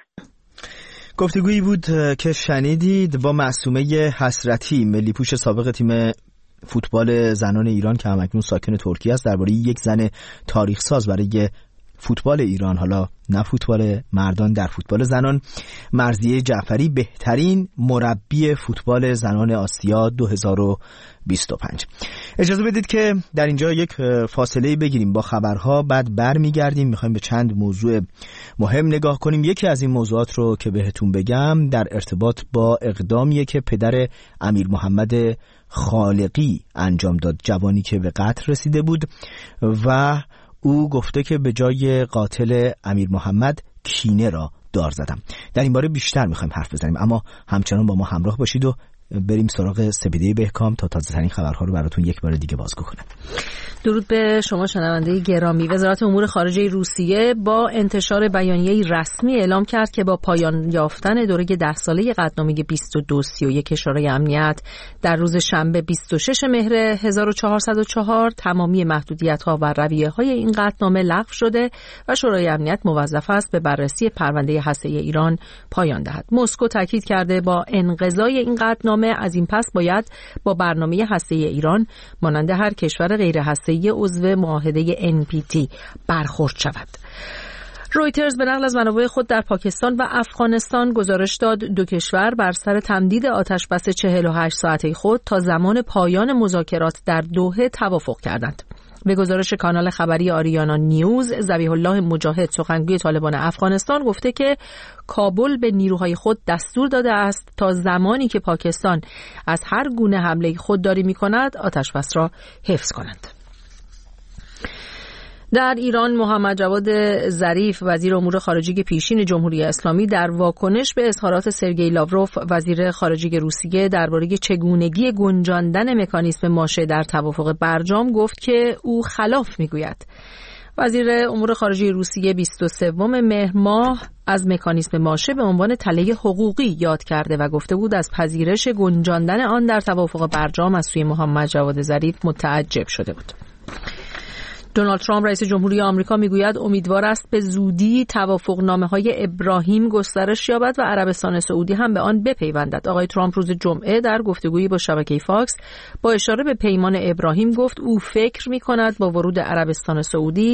[SPEAKER 2] گفتگویی بود که شنیدید با معصومه حسرتی، ملی پوش سابق تیم فوتبال زنان ایران که همکنون ساکن ترکیه است، درباره یک زن تاریخ ساز برای فوتبال ایران، حالا نه فوتبال مردان، در فوتبال زنان مرضیه جعفری بهترین مربی فوتبال زنان آسیا دو هزار و بیست و پنج. اجازه بدید که در اینجا یک فاصله بگیریم با خبرها، بعد برمیگردیم میخوایم به چند موضوع مهم نگاه کنیم. یکی از این موضوعات رو که بهتون بگم در ارتباط با اقدامیه که پدر امیر محمد خالقی انجام داد، جوانی که به قتل رسیده بود و او گفته که به جای قاتل امیر محمد کینه را دار زدم. در این باره بیشتر میخوایم حرف بزنیم، اما همچنان با ما همراه باشید و بریم سراغ سپیده بهکام تا تازه ترین خبرها رو براتون یک بار دیگه بازگو کنه.
[SPEAKER 3] درود به شما شنونده گرامی. وزارت امور خارجه روسیه با انتشار بیانیه‌ای رسمی اعلام کرد که با پایان یافتن دوره ده ساله قطعنامه بیست و دو سی و یک شورای امنیت در روز شنبه بیست و شش مهر هزار و چهارصد و چهار تمامی محدودیت‌ها و رویه‌های این قطعنامه لغو شده و شورای امنیت موظف است به بررسی پرونده هسته‌ای ایران پایان دهد. مسکو تاکید کرده با انقضای این قطعنامه از این پس باید با برنامه هسته‌ای ایران مانند هر کشور غیر هسته‌ای عضو معاهده ان پی تی برخورد شود. رویترز به نقل از منابع خود در پاکستان و افغانستان گزارش داد دو کشور بر سر تمدید آتش بس چهل و هشت ساعته خود تا زمان پایان مذاکرات در دوحه توافق کردند. به گزارش کانال خبری آریانا نیوز، ذبیح الله مجاهد سخنگوی طالبان افغانستان گفته که کابل به نیروهای خود دستور داده است تا زمانی که پاکستان از هر گونه حمله خودداری می‌کند آتش بس را حفظ کنند. در ایران محمد جواد ظریف وزیر امور خارجه پیشین جمهوری اسلامی در واکنش به اظهارات سرگئی لاوروف وزیر خارجه روسیه درباره چگونگی گنجاندن مکانیزم ماشه در توافق برجام گفت که او خلاف میگوید. وزیر امور خارجه روسیه بیست و سوم مهر ماه از مکانیزم ماشه به عنوان تله حقوقی یاد کرده و گفته بود از پذیرش گنجاندن آن در توافق برجام از سوی محمد جواد ظریف متعجب شده بود. دونالد ترامپ رئیس جمهوری آمریکا میگوید امیدوار است به زودی توافقنامه‌های ابراهیم گسترش یابد و عربستان سعودی هم به آن بپیوندد. آقای ترامپ روز جمعه در گفتگویی با شبکه فاکس با اشاره به پیمان ابراهیم گفت او فکر می‌کند با ورود عربستان سعودی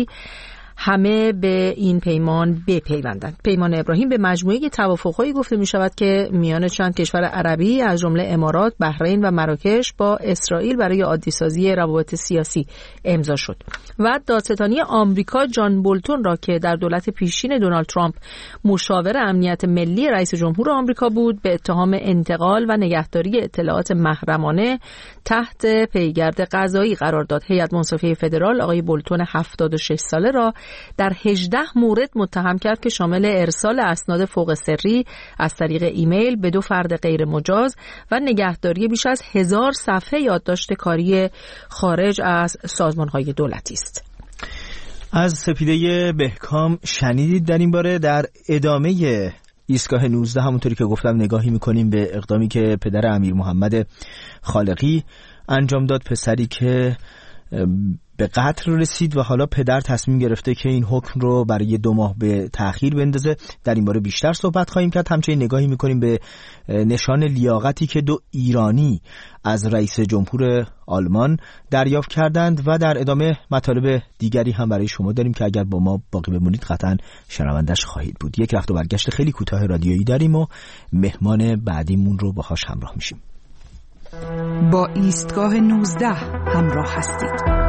[SPEAKER 3] همه به این پیمان بپیوندند. پیمان ابراهیم به مجموعه توافق‌هایی گفته می‌شود که میان چند کشور عربی از جمله امارات، بحرین و مراکش با اسرائیل برای عادی‌سازی روابط سیاسی امضا شد. و دادستانی آمریکا جان بولتون را که در دولت پیشین دونالد ترامپ مشاور امنیت ملی رئیس جمهور آمریکا بود به اتهام انتقال و نگهداری اطلاعات محرمانه تحت پیگرد قضایی قرار داد. هیئت منصفه فدرال آقای بولتون هفتاد و شش ساله را در هجده مورد متهم کرد که شامل ارسال اسناد فوق سری از طریق ایمیل به دو فرد غیر مجاز و نگهداری بیش از هزار صفحه یادداشت کاری خارج از سازمان‌های دولتی است.
[SPEAKER 2] از سپیده بهکام شنیدید در این باره. در ادامه ایستگاه نوزده همونطوری که گفتم نگاهی میکنیم به اقدامی که پدر امیر محمد خالقی انجام داد، پسری که به قتل رسید و حالا پدر تصمیم گرفته که این حکم رو برای دو ماه به تأخیر بندازه. در این باره بیشتر صحبت خواهیم کرد. همچنین نگاهی میکنیم به نشان لیاقتی که دو ایرانی از رئیس جمهور آلمان دریافت کردند و در ادامه مطالب دیگری هم برای شما داریم که اگر با ما باقی بمونید قطعا شنوندش خواهید بود. یک رفت و برگشت خیلی کوتاه رادیویی داریم و مهمان بعدیمون رو باهاش همراه میشیم.
[SPEAKER 4] با ایستگاه نوزده همراه هستید.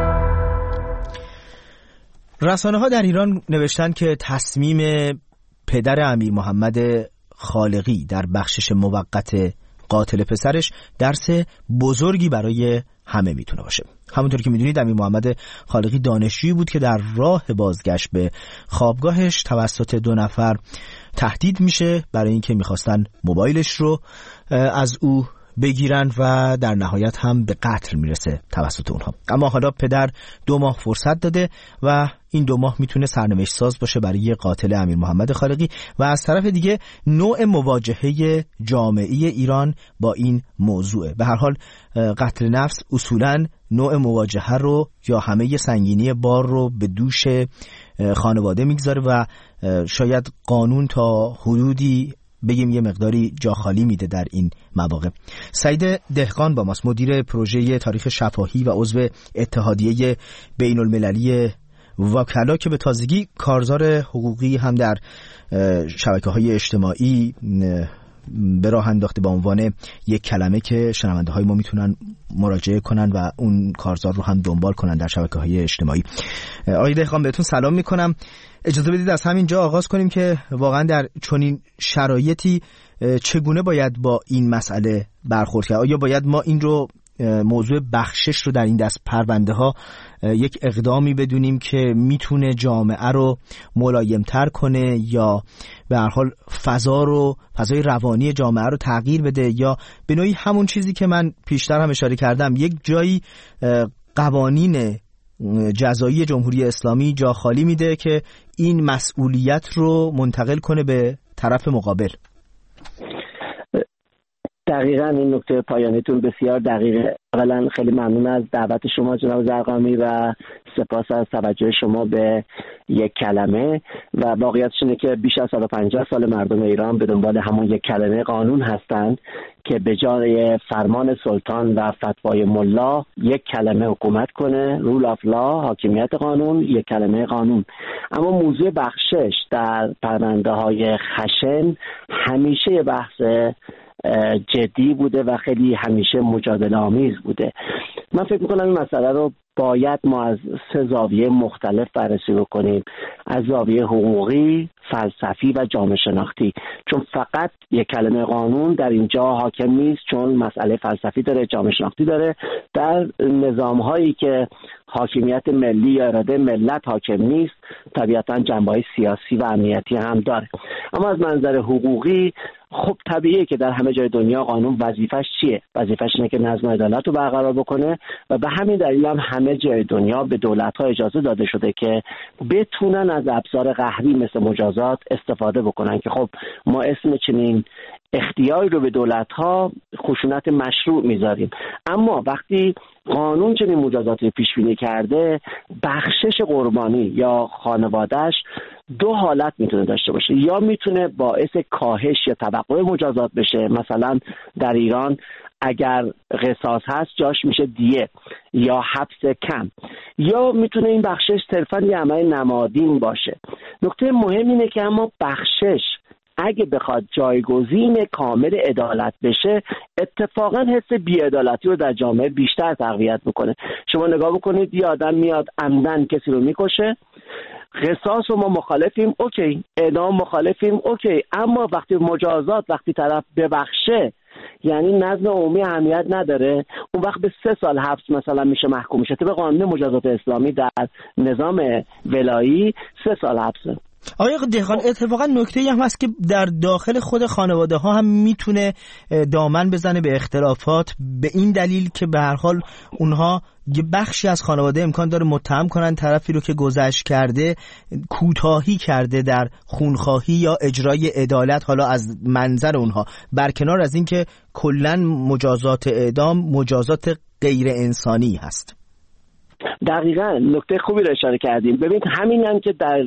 [SPEAKER 2] رسانه ها در ایران نوشتن که تصمیم پدر امیر محمد خالقی در بخشش موقت قاتل پسرش درس بزرگی برای همه میتونه باشه. همونطور که میدونید امیر محمد خالقی دانشجویی بود که در راه بازگشت به خوابگاهش توسط دو نفر تهدید میشه برای اینکه میخواستن موبایلش رو از او بگیرن و در نهایت هم به قتل میرسه توسط اونها. اما حالا پدر دو ماه فرصت داده و این دو ماه میتونه سرنوشت ساز باشه برای قاتل امیر محمد خالقی و از طرف دیگه نوع مواجهه جامعه ایران با این موضوع. به هر حال قتل نفس اصولاً نوع مواجهه رو یا همه سنگینی بار رو به دوش خانواده میگذاره و شاید قانون تا حدودی بگیم یه مقداری جا خالی میده در این مواقع. سعید دهقان با ماست، مدیر پروژه تاریخ شفاهی و عضو اتحادیه بین المللی وکلا که به تازگی کارزار حقوقی هم در شبکه‌های اجتماعی به راه انداخته با عنوان یک کلمه که شنونده های ما میتونن مراجعه کنن و اون کارزار رو هم دنبال کنن در شبکه‌های اجتماعی. آقای دهقان بهتون سلام میکنم. اجازه بدید از همین جا آغاز کنیم که واقعا در چنین شرایطی چگونه باید با این مسئله برخورد کرد؟ آیا باید ما این رو موضوع بخشش رو در این دست پرونده ها یک اقدامی بدونیم که میتونه جامعه رو ملایمتر کنه یا به هر حال فضا رو فضای روانی جامعه رو تغییر بده، یا به نوعی همون چیزی که من پیشتر هم اشاره کردم یک جایی قوانین جزایی جمهوری اسلامی جا خالی میده که این مسئولیت رو منتقل کنه به طرف مقابل؟
[SPEAKER 13] دقیقاً این نکته پایانیتون بسیار دقیقه. اولا خیلی ممنون از دعوت شما جناب زرقامی و سپاس از توجه شما به یک کلمه. و واقعیتش اینه که بیش از صد و پنجاه سال مردم ایران به دنبال همون یک کلمه قانون هستند که به جای فرمان سلطان و فتوای ملا یک کلمه حکومت کنه، رول آف لا، حاکمیت قانون، یک کلمه قانون. اما موضوع بخشش در پرونده های خشن همیشه بحث جدی بوده و خیلی همیشه مجادله آمیز بوده. من فکر میکنم این مسئله رو باید ما از سه زاویه مختلف بررسی بکنیم، از زاویه حقوقی، فلسفی و جامعه شناختی، چون فقط یک کلمه قانون در اینجا حاکم نیست، چون مسئله فلسفی داره، جامعه شناختی داره. در نظام هایی که حاکمیت ملی یا اراده ملت حاکم نیست طبیعتاً جنبه‌های سیاسی و امنیتی هم داره. اما از منظر حقوقی خب طبیعیه که در همه جای دنیا قانون وظیفش چیه؟ وظیفش اینه که نظم و عدالت رو برقرار بکنه و به همین دلیل هم همه جای دنیا به دولت‌ها اجازه داده شده که بتونن از ابزار قهری مثل مجازات استفاده بکنن که خب ما اسم چنین اختیاری رو به دولت‌ها خشونت مشروع میذاریم. اما وقتی قانون چنین مجازاتی پیش بینی کرده، بخشش قربانی یا خانواده‌اش دو حالت میتونه داشته باشه. یا میتونه باعث کاهش یا توقف مجازات بشه، مثلا در ایران اگر قصاص هست جاش میشه دیه یا حبس کم، یا میتونه این بخشش صرفاً یه عمل نمادین باشه. نکته مهم اینه که اما بخشش اگه بخواد جایگزین کامل عدالت بشه، اتفاقا حس بی‌عدالتی رو در جامعه بیشتر تقویت میکنه. شما نگاه بکنید، یه آدم میاد عمدن کسی رو میکشه، قصاص رو ما مخالفیم، اوکی، اعدام مخالفیم، اوکی، اما وقتی مجازات، وقتی طرف ببخشه، یعنی نظم عمومی اهمیت نداره، اون وقت به سه سال حبس مثلا میشه محکوم میشه. طبق قانون مجازات اسلامی در نظام ولایی سه سال حبسه.
[SPEAKER 2] آقای دهقان، اتفاقا نکته‌ای هم هست که در داخل خود خانواده ها هم میتونه دامن بزنه به اختلافات، به این دلیل که به هر حال اونها یه بخشی از خانواده امکان داره متهم کنن طرفی رو که گذشت کرده کوتاهی کرده در خونخواهی یا اجرای عدالت، حالا از منظر اونها، برکنار از این که کلاً مجازات اعدام مجازات غیر انسانی هست.
[SPEAKER 13] دقیقاً نکته خوبی رو اشاره کردیم. ببینید همین هم که در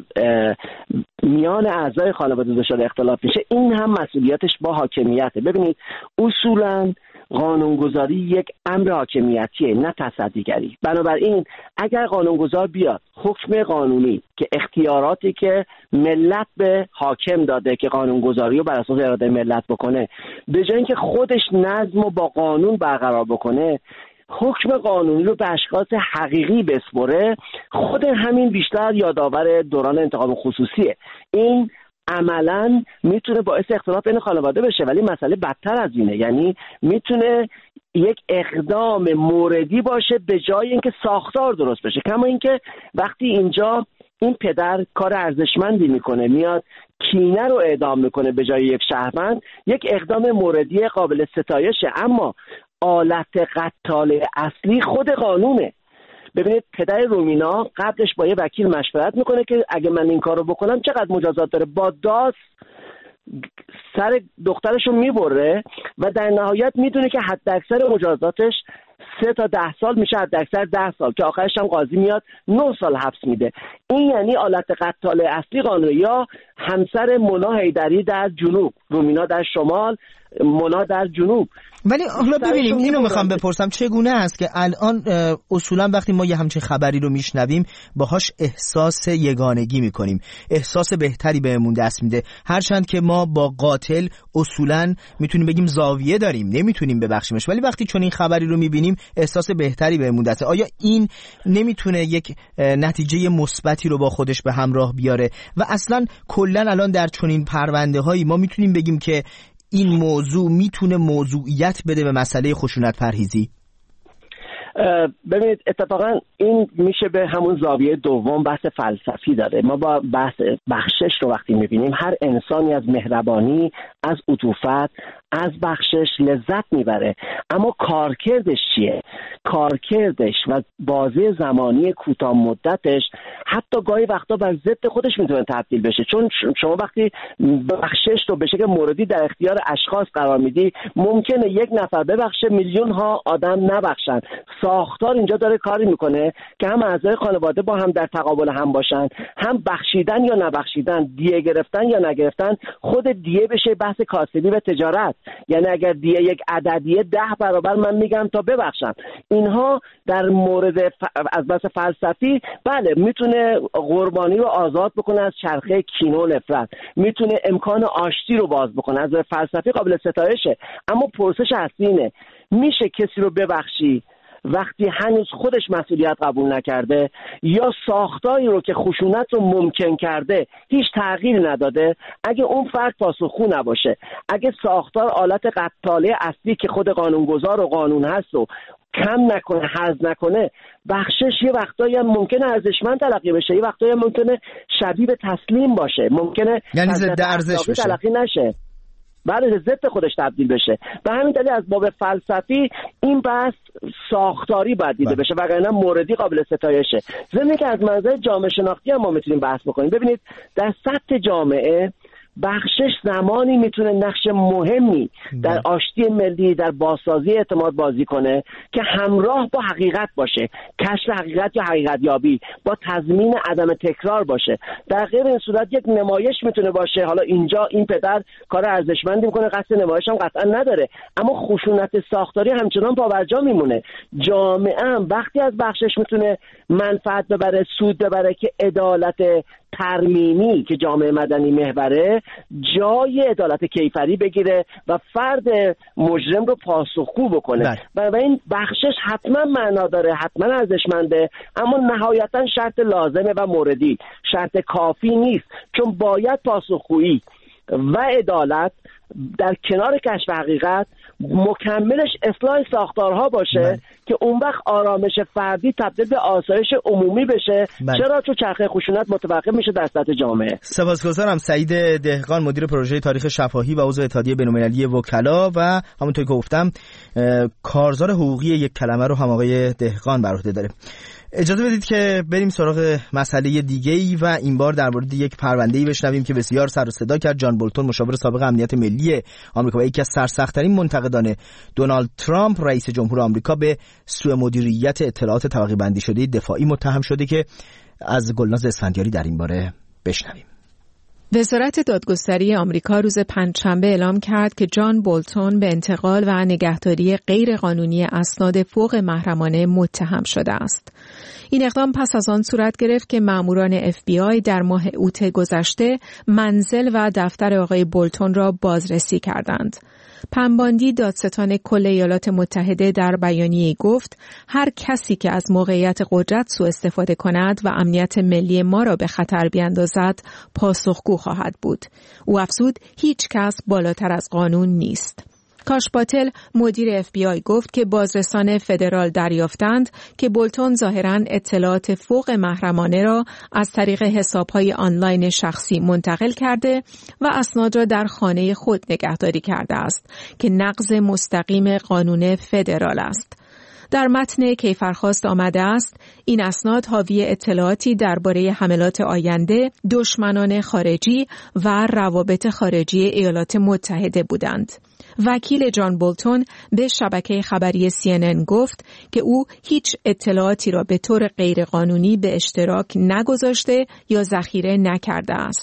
[SPEAKER 13] میان اعضای خانواده دچار اختلاف میشه، این هم مسئولیتش با حاکمیته. ببینید اصولاً قانونگذاری یک امر حاکمیتیه، نه تصدیگری. بنابراین اگر قانونگذار بیاد حکم قانونی که اختیاراتی که ملت به حاکم داده که قانونگذاری رو بر اساس اراده ملت بکنه، به جای اینکه خودش نظم رو با قانون برقرار بکنه، حکم قانونی رو به اشخاص حقیقی بسپره، خود همین بیشتر یادآور دوران انتقام خصوصیه. این عملاً میتونه باعث اختلاف بین خانواده بشه، ولی مسئله بدتر از اینه. یعنی میتونه یک اقدام موردی باشه به جای اینکه ساختار درست بشه. کما اینکه وقتی اینجا این پدر کار ارزشمندی میکنه، میاد کینه رو اعدام میکنه به جای یک شهروند، یک اقدام موردی قابل ستایشه، اما آلت قتاله اصلی خود قانونه. ببینید پدر رومینا قبلش با یه وکیل مشورت میکنه که اگه من این کارو بکنم چقدر مجازات داره، با داس سر دخترش رو میبره و در نهایت میدونه که حد اکثر مجازاتش سه تا ده سال میشه، حد اکثر ده سال، که آخرش هم قاضی میاد نه سال حبس میده. این یعنی آلت قتاله اصلی قانون. یا همسر مونا حیدری در جنوب، رومینا در شمال، مونا در جنوب.
[SPEAKER 2] ولی حالا ببینیم اینو میخوام بپرسم چگونه است که الان اصولا وقتی ما یه همچین خبری رو میشنویم باهاش احساس یگانگی میکنیم، احساس بهتری بهمون دست میده، هرچند که ما با قاتل اصولا میتونیم بگیم زاویه داریم، نمیتونیم ببخشیمش، ولی وقتی چون این خبری رو میبینیم احساس بهتری بهمون دست. آیا این نمیتونه یک نتیجه مثبتی رو با خودش به همراه بیاره و اصلا کلا الان در چنین پرونده هایی ما میتونیم بگیم که این موضوع میتونه موضوعیت بده به مسئله خشونت پرهیزی؟
[SPEAKER 13] ببینید اتفاقا این میشه به همون زاویه دوم، بحث فلسفی داره. ما با بحث بخشش رو وقتی میبینیم، هر انسانی از مهربانی، از عطوفت، از بخشش لذت میبره، اما کارکردش چیه؟ کارکردش و بازی زمانی کوتاه مدتش حتی گاهی وقتا بر ضد خودش میتونه تبدیل بشه. چون شما وقتی بخشش رو به شکل موردی در اختیار اشخاص قرار میدی، ممکنه یک نفر ببخشه، میلیون ها آدم نبخشن. ساختار اینجا داره کاری میکنه که هم اعضای خانواده با هم در تقابل هم باشن، هم بخشیدن یا نبخشیدن، دیه گرفتن یا نگرفتن، خود دیه بشه بحث کاسبی و تجارت. یعنی اگر دیه یک عددیه ده برابر من میگم تا ببخشم. اینها در مورد ف... از بحث فلسفی بله میتونه قربانی رو آزاد بکنه از چرخه کینه و نفرت، میتونه امکان آشتی رو باز بکنه، از فلسفی قابل ستایشه. اما پرسش اصلی اینه میشه کسی رو ببخشی وقتی هنوز خودش مسئولیت قبول نکرده یا ساختاری رو که خشونت رو ممکن کرده هیچ تغییری نداده؟ اگه اون فرد پاسخگو نباشه، اگه ساختار آلت قتاله اصلی که خود قانونگذار و قانون هست و کم نکنه، حذف نکنه، بخشش یه وقتایی هم ممکنه ارزشمند تلقی بشه، یه وقتایی هم ممکنه شبیه به تسلیم باشه، ممکنه
[SPEAKER 2] یعنی ضد ارزش بشه،
[SPEAKER 13] تلقی نشه، بعد ضد خودش تبدیل بشه. به همین دلیل از باب فلسفی این بحث ساختاری باید دیده بشه، وگرنه موردی قابل ستایشه. ضمن که از منظر جامعه شناختی هم ما میتونیم بحث بکنیم. ببینید در سطح جامعه بخشش زمانی میتونه نقش مهمی در آشتی ملی، در بازسازی اعتماد بازی کنه که همراه با حقیقت باشه، کشف حقیقت یا حقیقت یابی، با تضمین عدم تکرار باشه. در غیر این صورت یک نمایش میتونه باشه. حالا اینجا این پدر کار ارزشمندی میکنه، قصد نمایش هم قطعا نداره، اما خشونت ساختاری همچنان پابرجا میمونه. جامعه هم وقتی از بخشش میتونه منفعت ببره، سود ببره که عدالت ترمیمی که جامعه مدنی محوره جای عدالت کیفری بگیره و فرد مجرم رو پاسخگو بکنه. و این بخشش حتما معنا داره، حتما ارزشمنده، اما نهایتا شرط لازمه و موردی، شرط کافی نیست، چون باید پاسخگویی و عدالت در کنار کشف حقیقت مکملش اصلاح ساختارها باشه بله. که اون وقت آرامش فردی تبدیل به آسایش عمومی بشه بله. چرا؟ چون چرخه خشونت متوقف میشه در سطح جامعه.
[SPEAKER 2] سپاسگزارم. سعید دهقان، مدیر پروژه تاریخ شفاهی و عضو اتحادیه بین‌المللی وکلا و همونطور که گفتم کارزار حقوقی یک کلمه رو هم آقای دهقان بر عهده داره. اجازه بدید که بریم سراغ مسئله دیگه‌ای و این بار در مورد یک پرونده‌ای بشنویم که بسیار سر و صدا کرد. جان بولتون، مشاور سابق امنیت ملی آمریکا و یکی از سرسخت‌ترین منتقدان دونالد ترامپ رئیس جمهور آمریکا، به سوء مدیریت اطلاعات طبقه بندی شده دفاعی متهم شده که از گلناز اسفندیاری در این باره بشنویم.
[SPEAKER 4] وزارت دادگستری آمریکا روز پنجشنبه اعلام کرد که جان بولتون به انتقال و نگهداری غیرقانونی اسناد فوق محرمانه متهم شده است. این اقدام پس از آن صورت گرفت که ماموران اف بی آی در ماه اوت گذشته منزل و دفتر آقای بولتون را بازرسی کردند. پنباندی دادستان کل ایالات متحده در بیانیه‌ای گفت هر کسی که از موقعیت قدرت سوء استفاده کند و امنیت ملی ما را به خطر بیاندازد پاسخگو خواهد بود. او افزود هیچ کس بالاتر از قانون نیست. کاش پاتل، مدیر اف بی آی، گفت که بازرسان فدرال دریافتند که بولتون ظاهراً اطلاعات فوق محرمانه را از طریق حساب‌های آنلاین شخصی منتقل کرده و اسناد را در خانه خود نگهداری کرده است که نقض مستقیم قانون فدرال است. در متن کیفرخواست آمده است این اسناد حاوی اطلاعاتی درباره حملات آینده، دشمنان خارجی و روابط خارجی ایالات متحده بودند. وکیل جان بولتون به شبکه خبری سی ان ان گفت که او هیچ اطلاعاتی را به طور غیرقانونی به اشتراک نگذاشته یا ذخیره نکرده است.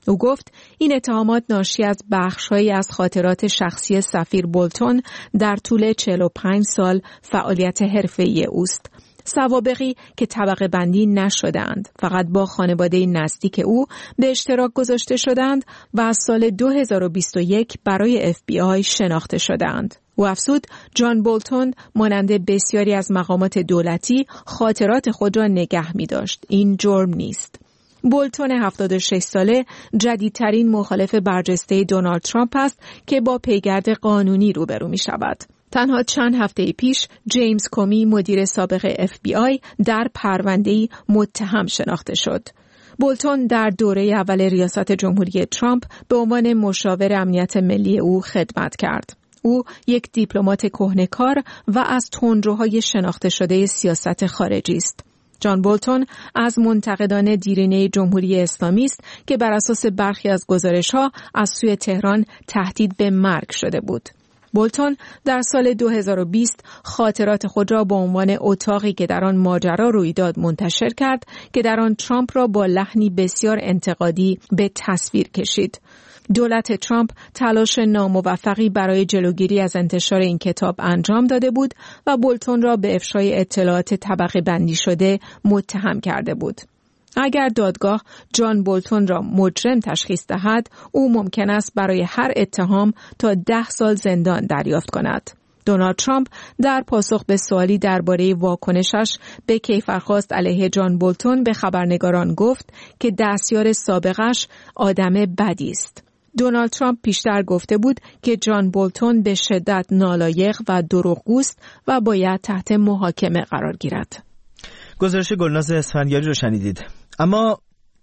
[SPEAKER 4] او گفت این اتهامات ناشی از بخش‌هایی از خاطرات شخصی سفیر بولتون در طول چهل و پنج سال فعالیت حرفه‌ای اوست. سوابقی که طبقه بندی نشدند، فقط با خانواده نزدیک او به اشتراک گذاشته شدند و از سال دو هزار و بیست و یک برای اف بی آی شناخته شدند. او افزود جان بولتون مانند بسیاری از مقامات دولتی خاطرات خود را نگه می داشت. این جرم نیست. بولتون هفتاد و شش ساله جدیدترین مخالف برجسته دونالد ترامپ است که با پیگرد قانونی روبرو می شود. تنها چند هفته پیش جیمز کومی مدیر سابق اف بی آی در پرونده‌ای متهم شناخته شد. بولتون در دوره اول ریاست جمهوری ترامپ به عنوان مشاور امنیت ملی او خدمت کرد. او یک دیپلمات کهنه‌کار و از تندروهای شناخته شده سیاست خارجی است. جان بولتون از منتقدان دیرینه جمهوری اسلامی است که بر اساس برخی از گزارش‌ها از سوی تهران تهدید به مرگ شده بود. بولتون در سال دو هزار و بیست خاطرات خود را به عنوان اتاقی که در آن ماجرا روی داد منتشر کرد که در آن ترامپ را با لحنی بسیار انتقادی به تصویر کشید. دولت ترامپ تلاش ناموفقی برای جلوگیری از انتشار این کتاب انجام داده بود و بولتون را به افشای اطلاعات طبقه بندی شده متهم کرده بود. اگر دادگاه جان بولتون را مجرم تشخیص دهد، او ممکن است برای هر اتهام تا ده سال زندان دریافت کند. دونالد ترامپ در پاسخ به سوالی درباره واکنشش به کیفرخواست علیه جان بولتون به خبرنگاران گفت که دستیار سابقش آدم بدی است. دونالد ترامپ پیشتر گفته بود که جان بولتون به شدت نالایق و دروغگوست و باید تحت محاکمه قرار گیرد.
[SPEAKER 2] گزارش گلناز اسفندیاری رو شنیدید. اما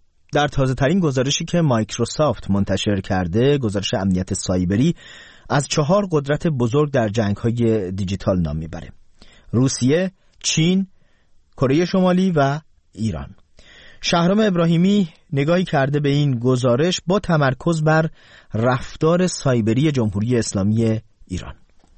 [SPEAKER 2] در تازه ترین گزارشی که مایکروسافت منتشر کرده، گزارش امنیت سایبری، از چهار قدرت بزرگ در جنگ‌های دیجیتال نام میبره: روسیه، چین، کره شمالی و ایران. شهرام ابراهیمی نگاهی کرده به این گزارش با تمرکز بر رفتار سایبری جمهوری اسلامی ایران.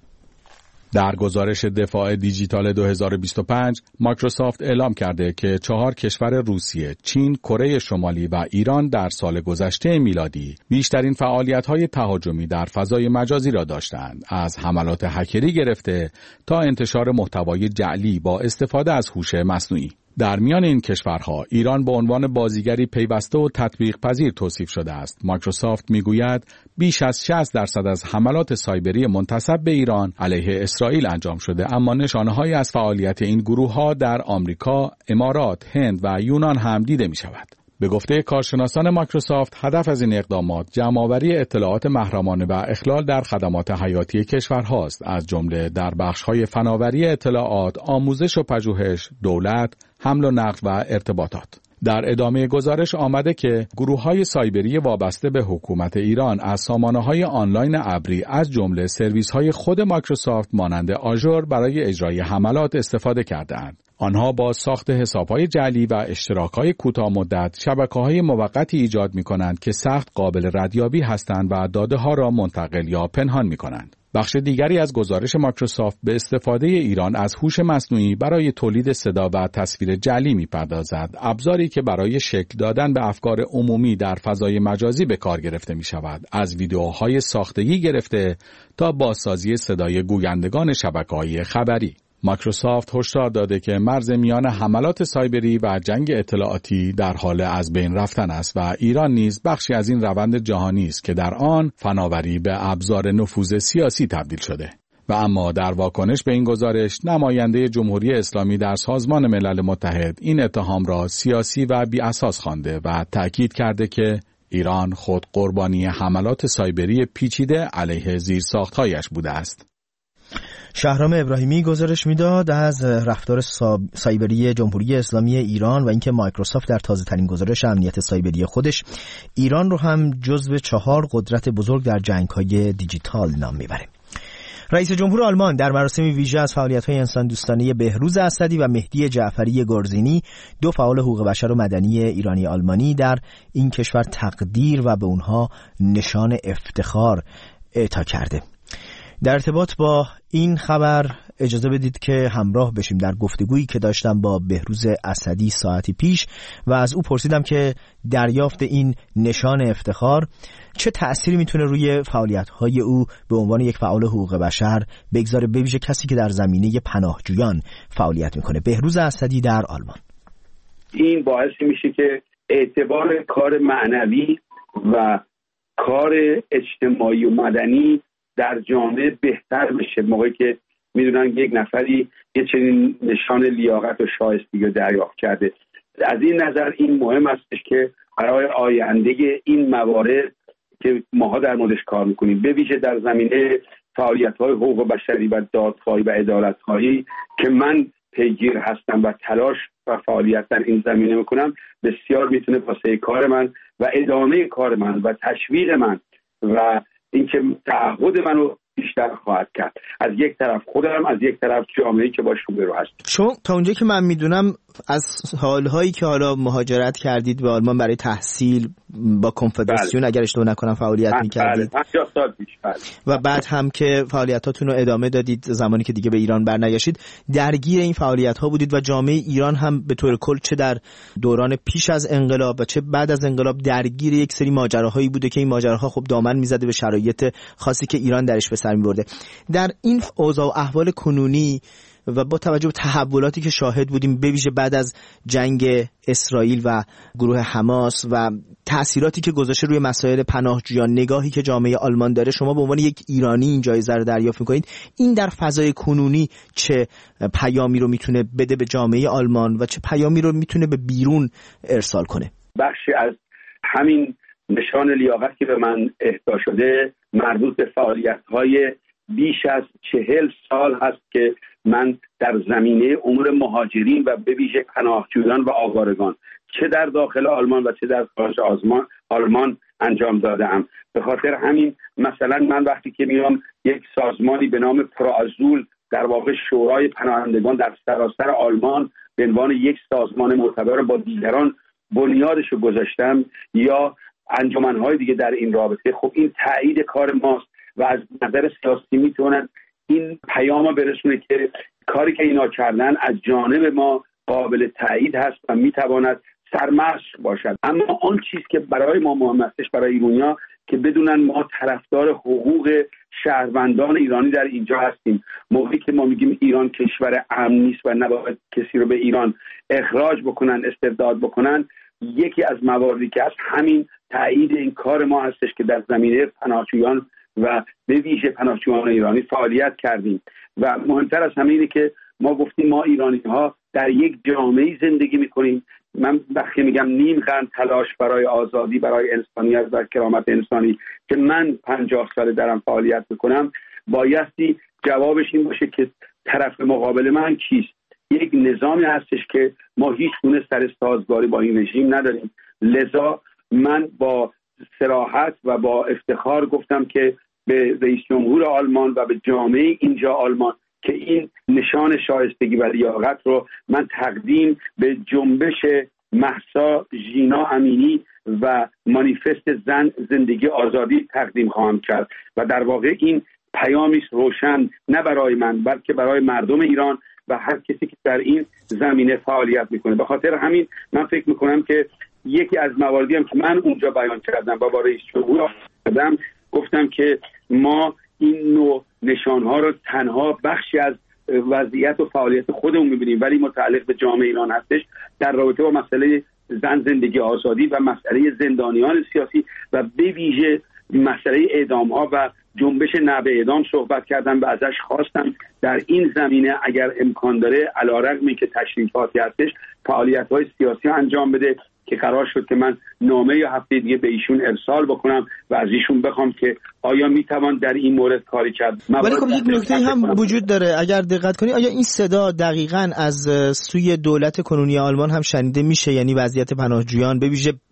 [SPEAKER 14] در گزارش دفاع دیجیتال دو هزار و بیست و پنج، مایکروسافت اعلام کرده که چهار کشور روسیه، چین، کره شمالی و ایران در سال گذشته میلادی بیشترین فعالیت‌های تهاجمی در فضای مجازی را داشتند، از حملات هکری گرفته تا انتشار محتوای جعلی با استفاده از هوش مصنوعی. در میان این کشورها ایران به عنوان بازیگری پیوسته و تطبیق پذیر توصیف شده است. مایکروسافت میگوید بیش از شصت درصد از حملات سایبری منتسب به ایران علیه اسرائیل انجام شده، اما نشانه‌هایی از فعالیت این گروه‌ها در آمریکا، امارات، هند و یونان هم دیده می‌شود. به گفته کارشناسان مایکروسافت، هدف از این اقدامات جمع‌آوری اطلاعات محرمانه و اخلال در خدمات حیاتی کشورهاست، از جمله در بخش‌های فناوری اطلاعات، آموزش و پژوهش، دولت، حمل و نقل و ارتباطات. در ادامه گزارش آمده که گروه‌های سایبری وابسته به حکومت ایران از سامانه‌های آنلاین ابری از جمله سرویس‌های خود مایکروسافت مانند آژور برای اجرای حملات استفاده کردند. آنها با ساخت حساب‌های جعلی و اشتراک‌های کوتاه‌مدت شبکه‌های موقتی ایجاد می‌کنند که سخت قابل ردیابی هستند و داده‌ها را منتقل یا پنهان می‌کنند. بخش دیگری از گزارش مایکروسافت به استفاده ایران از هوش مصنوعی برای تولید صدا و تصویر جعلی می‌پردازد، ابزاری که برای شکل دادن به افکار عمومی در فضای مجازی به کار گرفته می‌شود، از ویدیوهای ساختگی گرفته تا بازسازی صدای گویندگان شبکه‌های خبری. مایکروسافت هشدار داده که مرز میان حملات سایبری و جنگ اطلاعاتی در حال از بین رفتن است و ایران نیز بخشی از این روند جهانی است که در آن فناوری به ابزار نفوذ سیاسی تبدیل شده. و اما در واکنش به این گزارش، نماینده جمهوری اسلامی در سازمان ملل متحد این اتهام را سیاسی و بی اساس خوانده و تأکید کرده که ایران خود قربانی حملات سایبری پیچیده علیه زیرساخت‌هایش بوده است.
[SPEAKER 2] شهرام ابراهیمی گزارش میداد از رفتار سایبری جمهوری اسلامی ایران و اینکه مایکروسافت در تازه ترین گزارش امنیت سایبری خودش ایران رو هم جزو چهار قدرت بزرگ در جنگ‌های دیجیتال نام میبره. رئیس جمهور آلمان در مراسم ویژه از فعالیت‌های انسان دوستانه بهروز اسدی و مهدی جعفری گرزینی، دو فعال حقوق بشر و مدنی ایرانی آلمانی در این کشور، تقدیر و به اونها نشان افتخار اعطا کرده. در ارتباط با این خبر اجازه بدید که همراه بشیم در گفتگویی که داشتم با بهروز اسدی ساعتی پیش و از او پرسیدم که دریافت این نشان افتخار چه تأثیری میتونه روی فعالیت‌های او به عنوان یک فعال حقوق بشر بگذاره، به ویژه کسی که در زمینه پناهجویان فعالیت میکنه. بهروز اسدی در آلمان.
[SPEAKER 15] این باعث میشه که اعتبار کار معنوی و کار اجتماعی و مدنی در جامعه بهتر بشه، موقعی که میدونن یک نفری یه چنین نشان لیاقت و شایستگی رو دریافت کرده. از این نظر این مهم استش که برای آینده این موارد که ماها در موردش کار میکنیم، به ویژه در زمینه فعالیت‌های حقوق بشری و دادخواهی و عدالت‌خواهی که من پیگیر هستم و تلاش و فعالیت در این زمینه میکنم، بسیار میتونه واسه کار من و ادامه کار من و تشویق من و اینکه تعهد منو بیشتر خواهد کرد، از یک طرف خودم، از یک طرف جامعه‌ای که باش روبرو هست.
[SPEAKER 2] شما تا اونجایی که من میدونم از سالهایی که حالا مهاجرت کردید به آلمان برای تحصیل با کنفدراسیون، بله. اگر اشتباه نکنم فعالیت بله. میکردید
[SPEAKER 15] بله. پنجاه سال پیش بله.
[SPEAKER 2] و بعد هم که فعالیتاتون رو ادامه دادید زمانی که دیگه به ایران برنگشتید، درگیر این فعالیت ها بودید و جامعه ایران هم به طور کل چه در دوران پیش از انقلاب و چه بعد از انقلاب درگیر یک سری ماجراهایی بوده که این ماجراها خب دامن میزده به شرایط خاصی که ایران درش به سر میبرده. در این اوضاع و احوال کنونی و با توجه به تحولاتی که شاهد بودیم، به ویژه بعد از جنگ اسرائیل و گروه حماس و تأثیراتی که گذاشته روی مسائل پناهجویان، نگاهی که جامعه آلمان داره، شما به عنوان یک ایرانی این جایزه رو دریافت می‌کنید، این در فضای کنونی چه پیامی رو میتونه بده به جامعه آلمان و چه پیامی رو میتونه به بیرون ارسال کنه؟
[SPEAKER 15] بخشی از همین نشان لیاقت که به من اهدا شده مربوط به فعالیت‌های بیش از چهل سال هست که من در زمینه امور مهاجرین و به ویژه پناهجویان و آوارگان چه در داخل آلمان و چه در خارج آلمان انجام دادم. به خاطر همین مثلا من وقتی که میام یک سازمانی به نام پرازول، در واقع شورای پناهندگان در سراسر آلمان، به عنوان یک سازمان معتبر با دیگران بنیادش رو گذاشتم، یا انجمنهای دیگه در این رابطه، خب این تایید کار ماست و از نظر سیاسی میتونن این پیام برسونه که کاری که اینا کردن از جانب ما قابل تایید هست و میتواند سرمشق باشد. اما آن چیز که برای ما مهم هستش، برای ایرانیا، که بدونن ما طرفدار حقوق شهروندان ایرانی در اینجا هستیم. موقعی که ما میگیم ایران کشور امن نیست و نباید کسی رو به ایران اخراج بکنن، استبداد بکنن، یکی از مواردی که هست همین تایید این کار ما هستش که در زمینه پناهجویان و به ویژه پناهجویان ایرانی فعالیت کردیم. و مهمتر از همه اینه که ما گفتیم ما ایرانی ها در یک جامعه زندگی میکنیم. من وقتی میگم نیم قرن تلاش برای آزادی، برای انسانیت و کرامت انسانی که من پنجاه ساله دارم فعالیت میکنم، بایستی جوابش این باشه که طرف مقابل من کیست. یک نظامی هستش که ما هیچ گونه سر سازگاری با این رژیم نداریم. لذا من با صراحت و با افتخار گفتم که به رئیس جمهور آلمان و به جامعه اینجا آلمان که این نشان شایستگی و لیاقت رو من تقدیم به جنبش مهسا ژینا امینی و مانیفست زن زندگی آزادی تقدیم خواهم کرد و در واقع این پیامی روشن نه برای من بلکه برای مردم ایران و هر کسی که در این زمینه فعالیت میکنه. به خاطر همین من فکر میکنم که یکی از مواردی هم که من اونجا بیان کردم و با رئیس جمهور کردم، گفتم که ما این نوع نشانها رو تنها بخشی از وضعیت و فعالیت خودمون میبینیم ولی متعلق به جامعه ایران هستش، در رابطه با مسئله زن زندگی آزادی و مسئله زندانیان سیاسی و به ویژه مسئله اعدام ها و جنبش نبع اعدام صحبت کردم و ازش خواستم در این زمینه اگر امکان داره علیرغم که تشریفاتی هستش فعالیت‌های سیاسی انجام بده که قرار شد که من نامه یا هفته دیگه به ایشون ارسال بکنم و از ایشون بخوام که آیا میتوان در این مورد کاری کرد.
[SPEAKER 2] ولی خب یک نکته هم وجود داره اگر دقت کنی، آیا این صدا دقیقاً از سوی دولت کنونی آلمان هم شنیده میشه؟ یعنی وضعیت پناهجویان به ویژه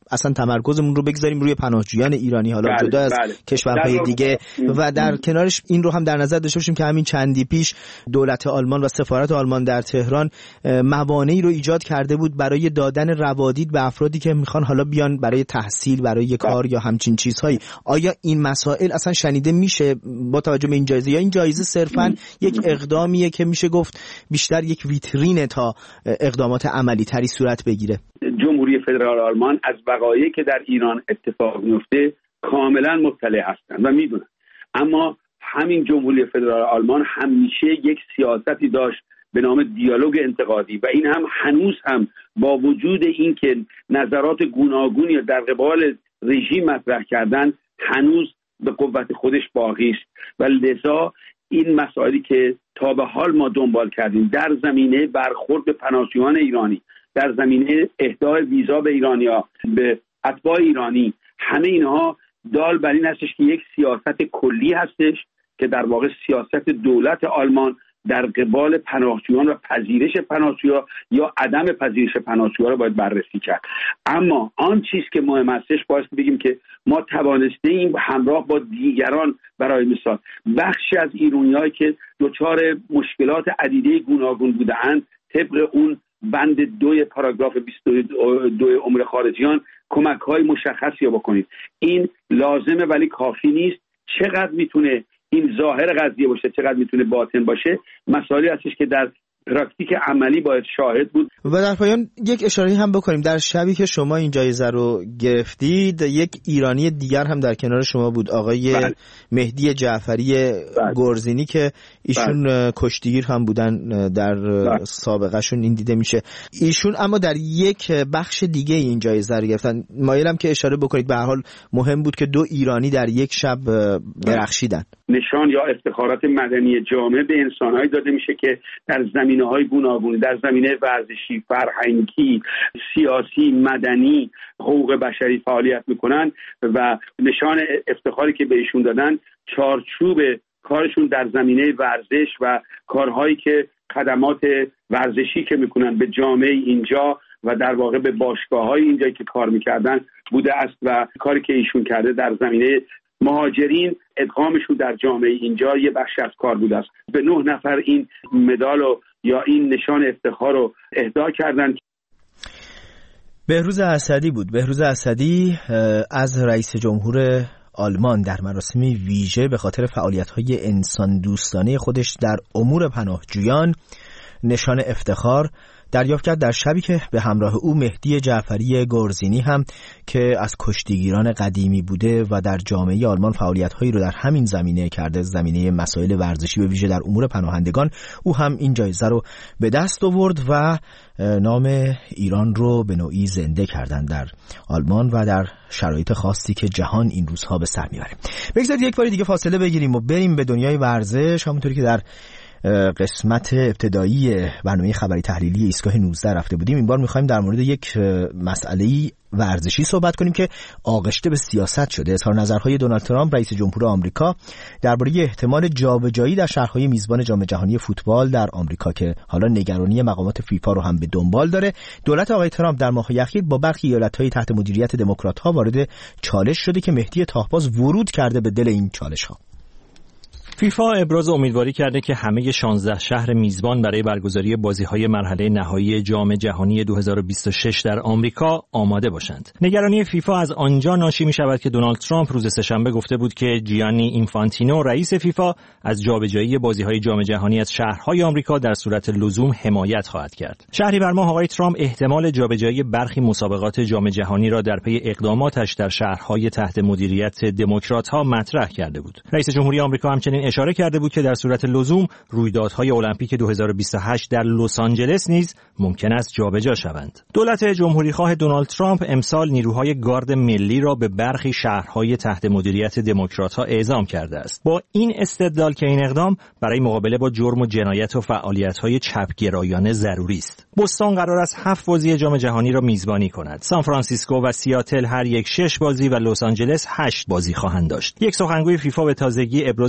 [SPEAKER 2] اصلا تمرکزمون رو بگذاریم روی پناهجویان ایرانی، حالا بله، جدا از بله. کشورهای دیگه و در ام. کنارش این رو هم در نظر داشته باشیم که همین چندی پیش دولت آلمان و سفارت آلمان در تهران موانعی رو ایجاد کرده بود برای دادن روادید به افرادی که میخوان حالا بیان برای تحصیل، برای بله. کار یا همچین چیزهایی. آیا این مسائل اصلا شنیده میشه با توجه به این جایزه، یا این جایزه صرفاً یک اقدامیه که میشه گفت بیشتر یک ویترین تا اقدامات عملی تری صورت بگیره؟
[SPEAKER 15] جمهوری فدرال آلمان از وقایعی که در ایران اتفاق میفته کاملا مطلع هستند و میدونن، اما همین جمهوری فدرال آلمان همیشه یک سیاستی داشت به نام دیالوگ انتقادی و این هم هنوز هم با وجود اینکه نظرات گوناگونی در قبال رژیم مطرح کردن هنوز به قوت خودش باقی است و لذا این مسائلی که تا به حال ما دنبال کردیم در زمینه برخورد به پناهجویان ایرانی، در زمینه اهدای ویزا به ایرانی‌ها، به اتباع ایرانی، همه اینها دال بر این هستش که یک سیاست کلی هستش که در واقع سیاست دولت آلمان در قبال پناهجویان و پذیرش پناهجویان یا عدم پذیرش پناهجویان رو باید بررسی کرد. اما آن چیز که مهم هستش باید بگیم که ما توانسته ایم همراه با دیگران، برای مثال بخشی از ایرانی‌هایی که دچار مشکلات عدیده گوناگون بودند طبق اون بند دوی پاراگراف بیست و دو امور خارجیان کمک‌های مشخصی بکنید. این لازمه ولی کافی نیست. چقدر میتونه این ظاهر قضیه باشه، چقدر میتونه باطن باشه، مسائلی هستش که در پراکتیک عملی باید شاهد بود.
[SPEAKER 2] و در پایان یک اشاره هم بکنیم، در شبی که شما این جایزه رو گرفتید یک ایرانی دیگر هم در کنار شما بود، آقای بله. مهدی جعفری بله. گرزینی که ایشون بله. کشتیگیر هم بودن در بله. سابقه شون این دیده میشه. ایشون اما در یک بخش دیگه این جایزه رو گرفتن. مایلم که اشاره بکنید، به هر حال مهم بود که دو ایرانی در یک شب درخشیدن.
[SPEAKER 15] نشان یا افتخارات مدنی جامعه به انسان‌هایی داده میشه که در زمینه‌های گوناگون، در زمینه ورزشی، فرهنگی، سیاسی، مدنی، حقوق بشری فعالیت میکنن و نشان افتخاری که بهشون دادن چارچوب کارشون در زمینه ورزش و کارهایی که خدمات ورزشی که میکنن به جامعه اینجا و در واقع به باشگاه‌های اینجایی که کار میکردن بوده است و کاری که ایشون کرده در زمینه مهاجرین ادغامشون در جامعه اینجا یه بخش از کار بوده است. به نه نفر این مدال یا این نشان افتخار رو اهدا کردن.
[SPEAKER 2] بهروز اسدی بود. بهروز اسدی از رئیس جمهور آلمان در مراسمی ویژه به خاطر فعالیت‌های انسان دوستانه خودش در امور پناهجویان نشان افتخار دریافت کرد در شبی که به همراه او مهدی جعفری گرزینی هم که از کشتیگیران قدیمی بوده و در جامعه آلمان فعالیت‌هایی رو در همین زمینه کرده، زمینه مسائل ورزشی به ویژه در امور پناهندگان، او هم این جایزه رو به دست آورد و نام ایران رو به نوعی زنده کردن در آلمان و در شرایط خاصی که جهان این روزها به سر میبره. بگذارید یک بار دیگه فاصله بگیریم و بریم به دنیای ورزش. همونطوری که در قسمت ابتدایی برنامه خبری تحلیلی ایستگاه نوزده رفته بودیم، این بار می‌خوایم در مورد یک مسئله‌ای ورزشی صحبت کنیم که آغشته به سیاست شده. اظهار نظرهای دونالد ترامپ رئیس جمهور آمریکا درباره احتمال جابجایی در شهرهای میزبان جام جهانی فوتبال در آمریکا که حالا نگرانی مقامات فیفا رو هم به دنبال داره. دولت آقای ترامپ در ماه‌های اخیر با برخی ایالت‌های تحت مدیریت دموکرات‌ها وارد چالش شده که مهدی تاهباز ورود کرده به دل این چالش‌ها.
[SPEAKER 16] فیفا ابراز امیدواری کرده که همه شانزده شهر میزبان برای برگزاری بازی‌های مرحله نهایی جام جهانی دو هزار و بیست و شش در آمریکا آماده باشند. نگرانی فیفا از آنجا ناشی می‌شود که دونالد ترامپ روز سه‌شنبه گفته بود که جیانی اینفانتینو رئیس فیفا از جابجایی بازی‌های جام جهانی از شهرهای آمریکا در صورت لزوم حمایت خواهد کرد. شهریور ماه آقای ترامپ احتمال جابجایی برخی مسابقات جام جهانی را در پی اقداماتش در شهرهای تحت مدیریت دموکرات‌ها مطرح کرده بود. رئیس جمهوری آمریکا همچنین اشاره کرده بود که در صورت لزوم رویدادهای المپیک دو هزار و بیست و هشت در لس آنجلس نیز ممکن است جابجا شوند. دولت جمهوریخواه دونالد ترامپ امسال نیروهای گارد ملی را به برخی شهرهای تحت مدیریت دموکرات‌ها اعزام کرده است. با این استدلال که این اقدام برای مقابله با جرم و جنایت و فعالیت‌های چپگرایانه ضروری است. بوستون قرار است هفت بازی جام جهانی را میزبانی کند. سان فرانسیسکو و سیاتل هر یک شش بازی و لس آنجلس هشت بازی خواهند داشت. یک سخنگوی فیفا به تازگی ابراز امیدواری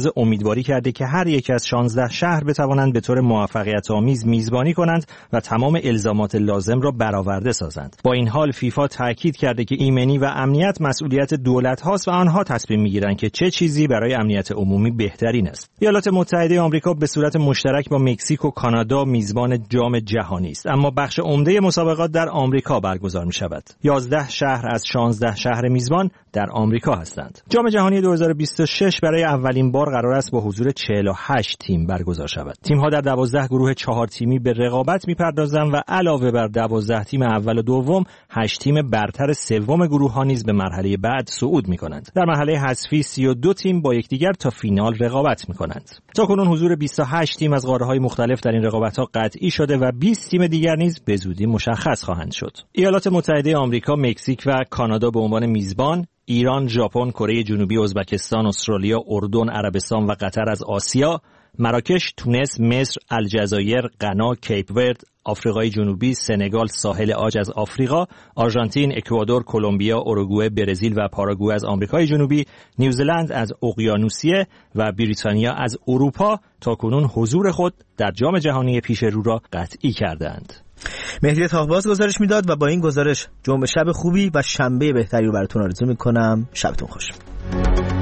[SPEAKER 16] امیدواری کرده که هر یک از شانزده شهر بتوانند به طور موفقیت‌آمیز میزبانی کنند و تمام الزامات لازم را برآورده سازند. با این حال فیفا تاکید کرده که ایمنی و امنیت مسئولیت دولت هاست و آنها تصمیم میگیرند که چه چیزی برای امنیت عمومی بهترین است. ایالات متحده آمریکا به صورت مشترک با مکزیک و کانادا میزبان جام جهانی است، اما بخش عمده مسابقات در آمریکا برگزار می‌شود. یازده شهر از شانزده شهر میزبان در آمریکا هستند. جام جهانی دو هزار و بیست و شش برای اولین بار قرار است با حضور چهل و هشت تیم برگزار شود. تیم‌ها در دوازده گروه چهار تیمی به رقابت می‌پردازند و علاوه بر دوازده تیم اول و دوم، هشت تیم برتر سوم گروه‌ها نیز به مرحله بعد صعود می‌کنند. در مرحله حذفی سی و دو تیم با یکدیگر تا فینال رقابت می‌کنند. تاکنون حضور بیست و هشت تیم از قاره‌های مختلف در این رقابت‌ها قطعی شده و بیست تیم دیگر نیز به زودی مشخص خواهند شد. ایالات متحده آمریکا، مکزیک و کانادا به عنوان میزبان، ایران، ژاپن، کره جنوبی، ازبکستان، استرالیا، اردن، عربستان و قطر از آسیا، مراکش، تونس، مصر، الجزایر، غنا، کیپ ورد، آفریقای جنوبی، سنگال، ساحل عاج از آفریقا، آرژانتین، اکوادور، کلمبیا، اوروگوئه، برزیل و پاراگوئه از آمریکای جنوبی، نیوزلند از اقیانوسیه و بریتانیا از اروپا تاکنون حضور خود در جام جهانی پیش رو را قطعی کردند.
[SPEAKER 2] مهدی تاهباز گزارش میداد و با این گزارش جمعه شب خوبی و شنبه بهتری رو براتون آرزو میکنم. شبتون خوش.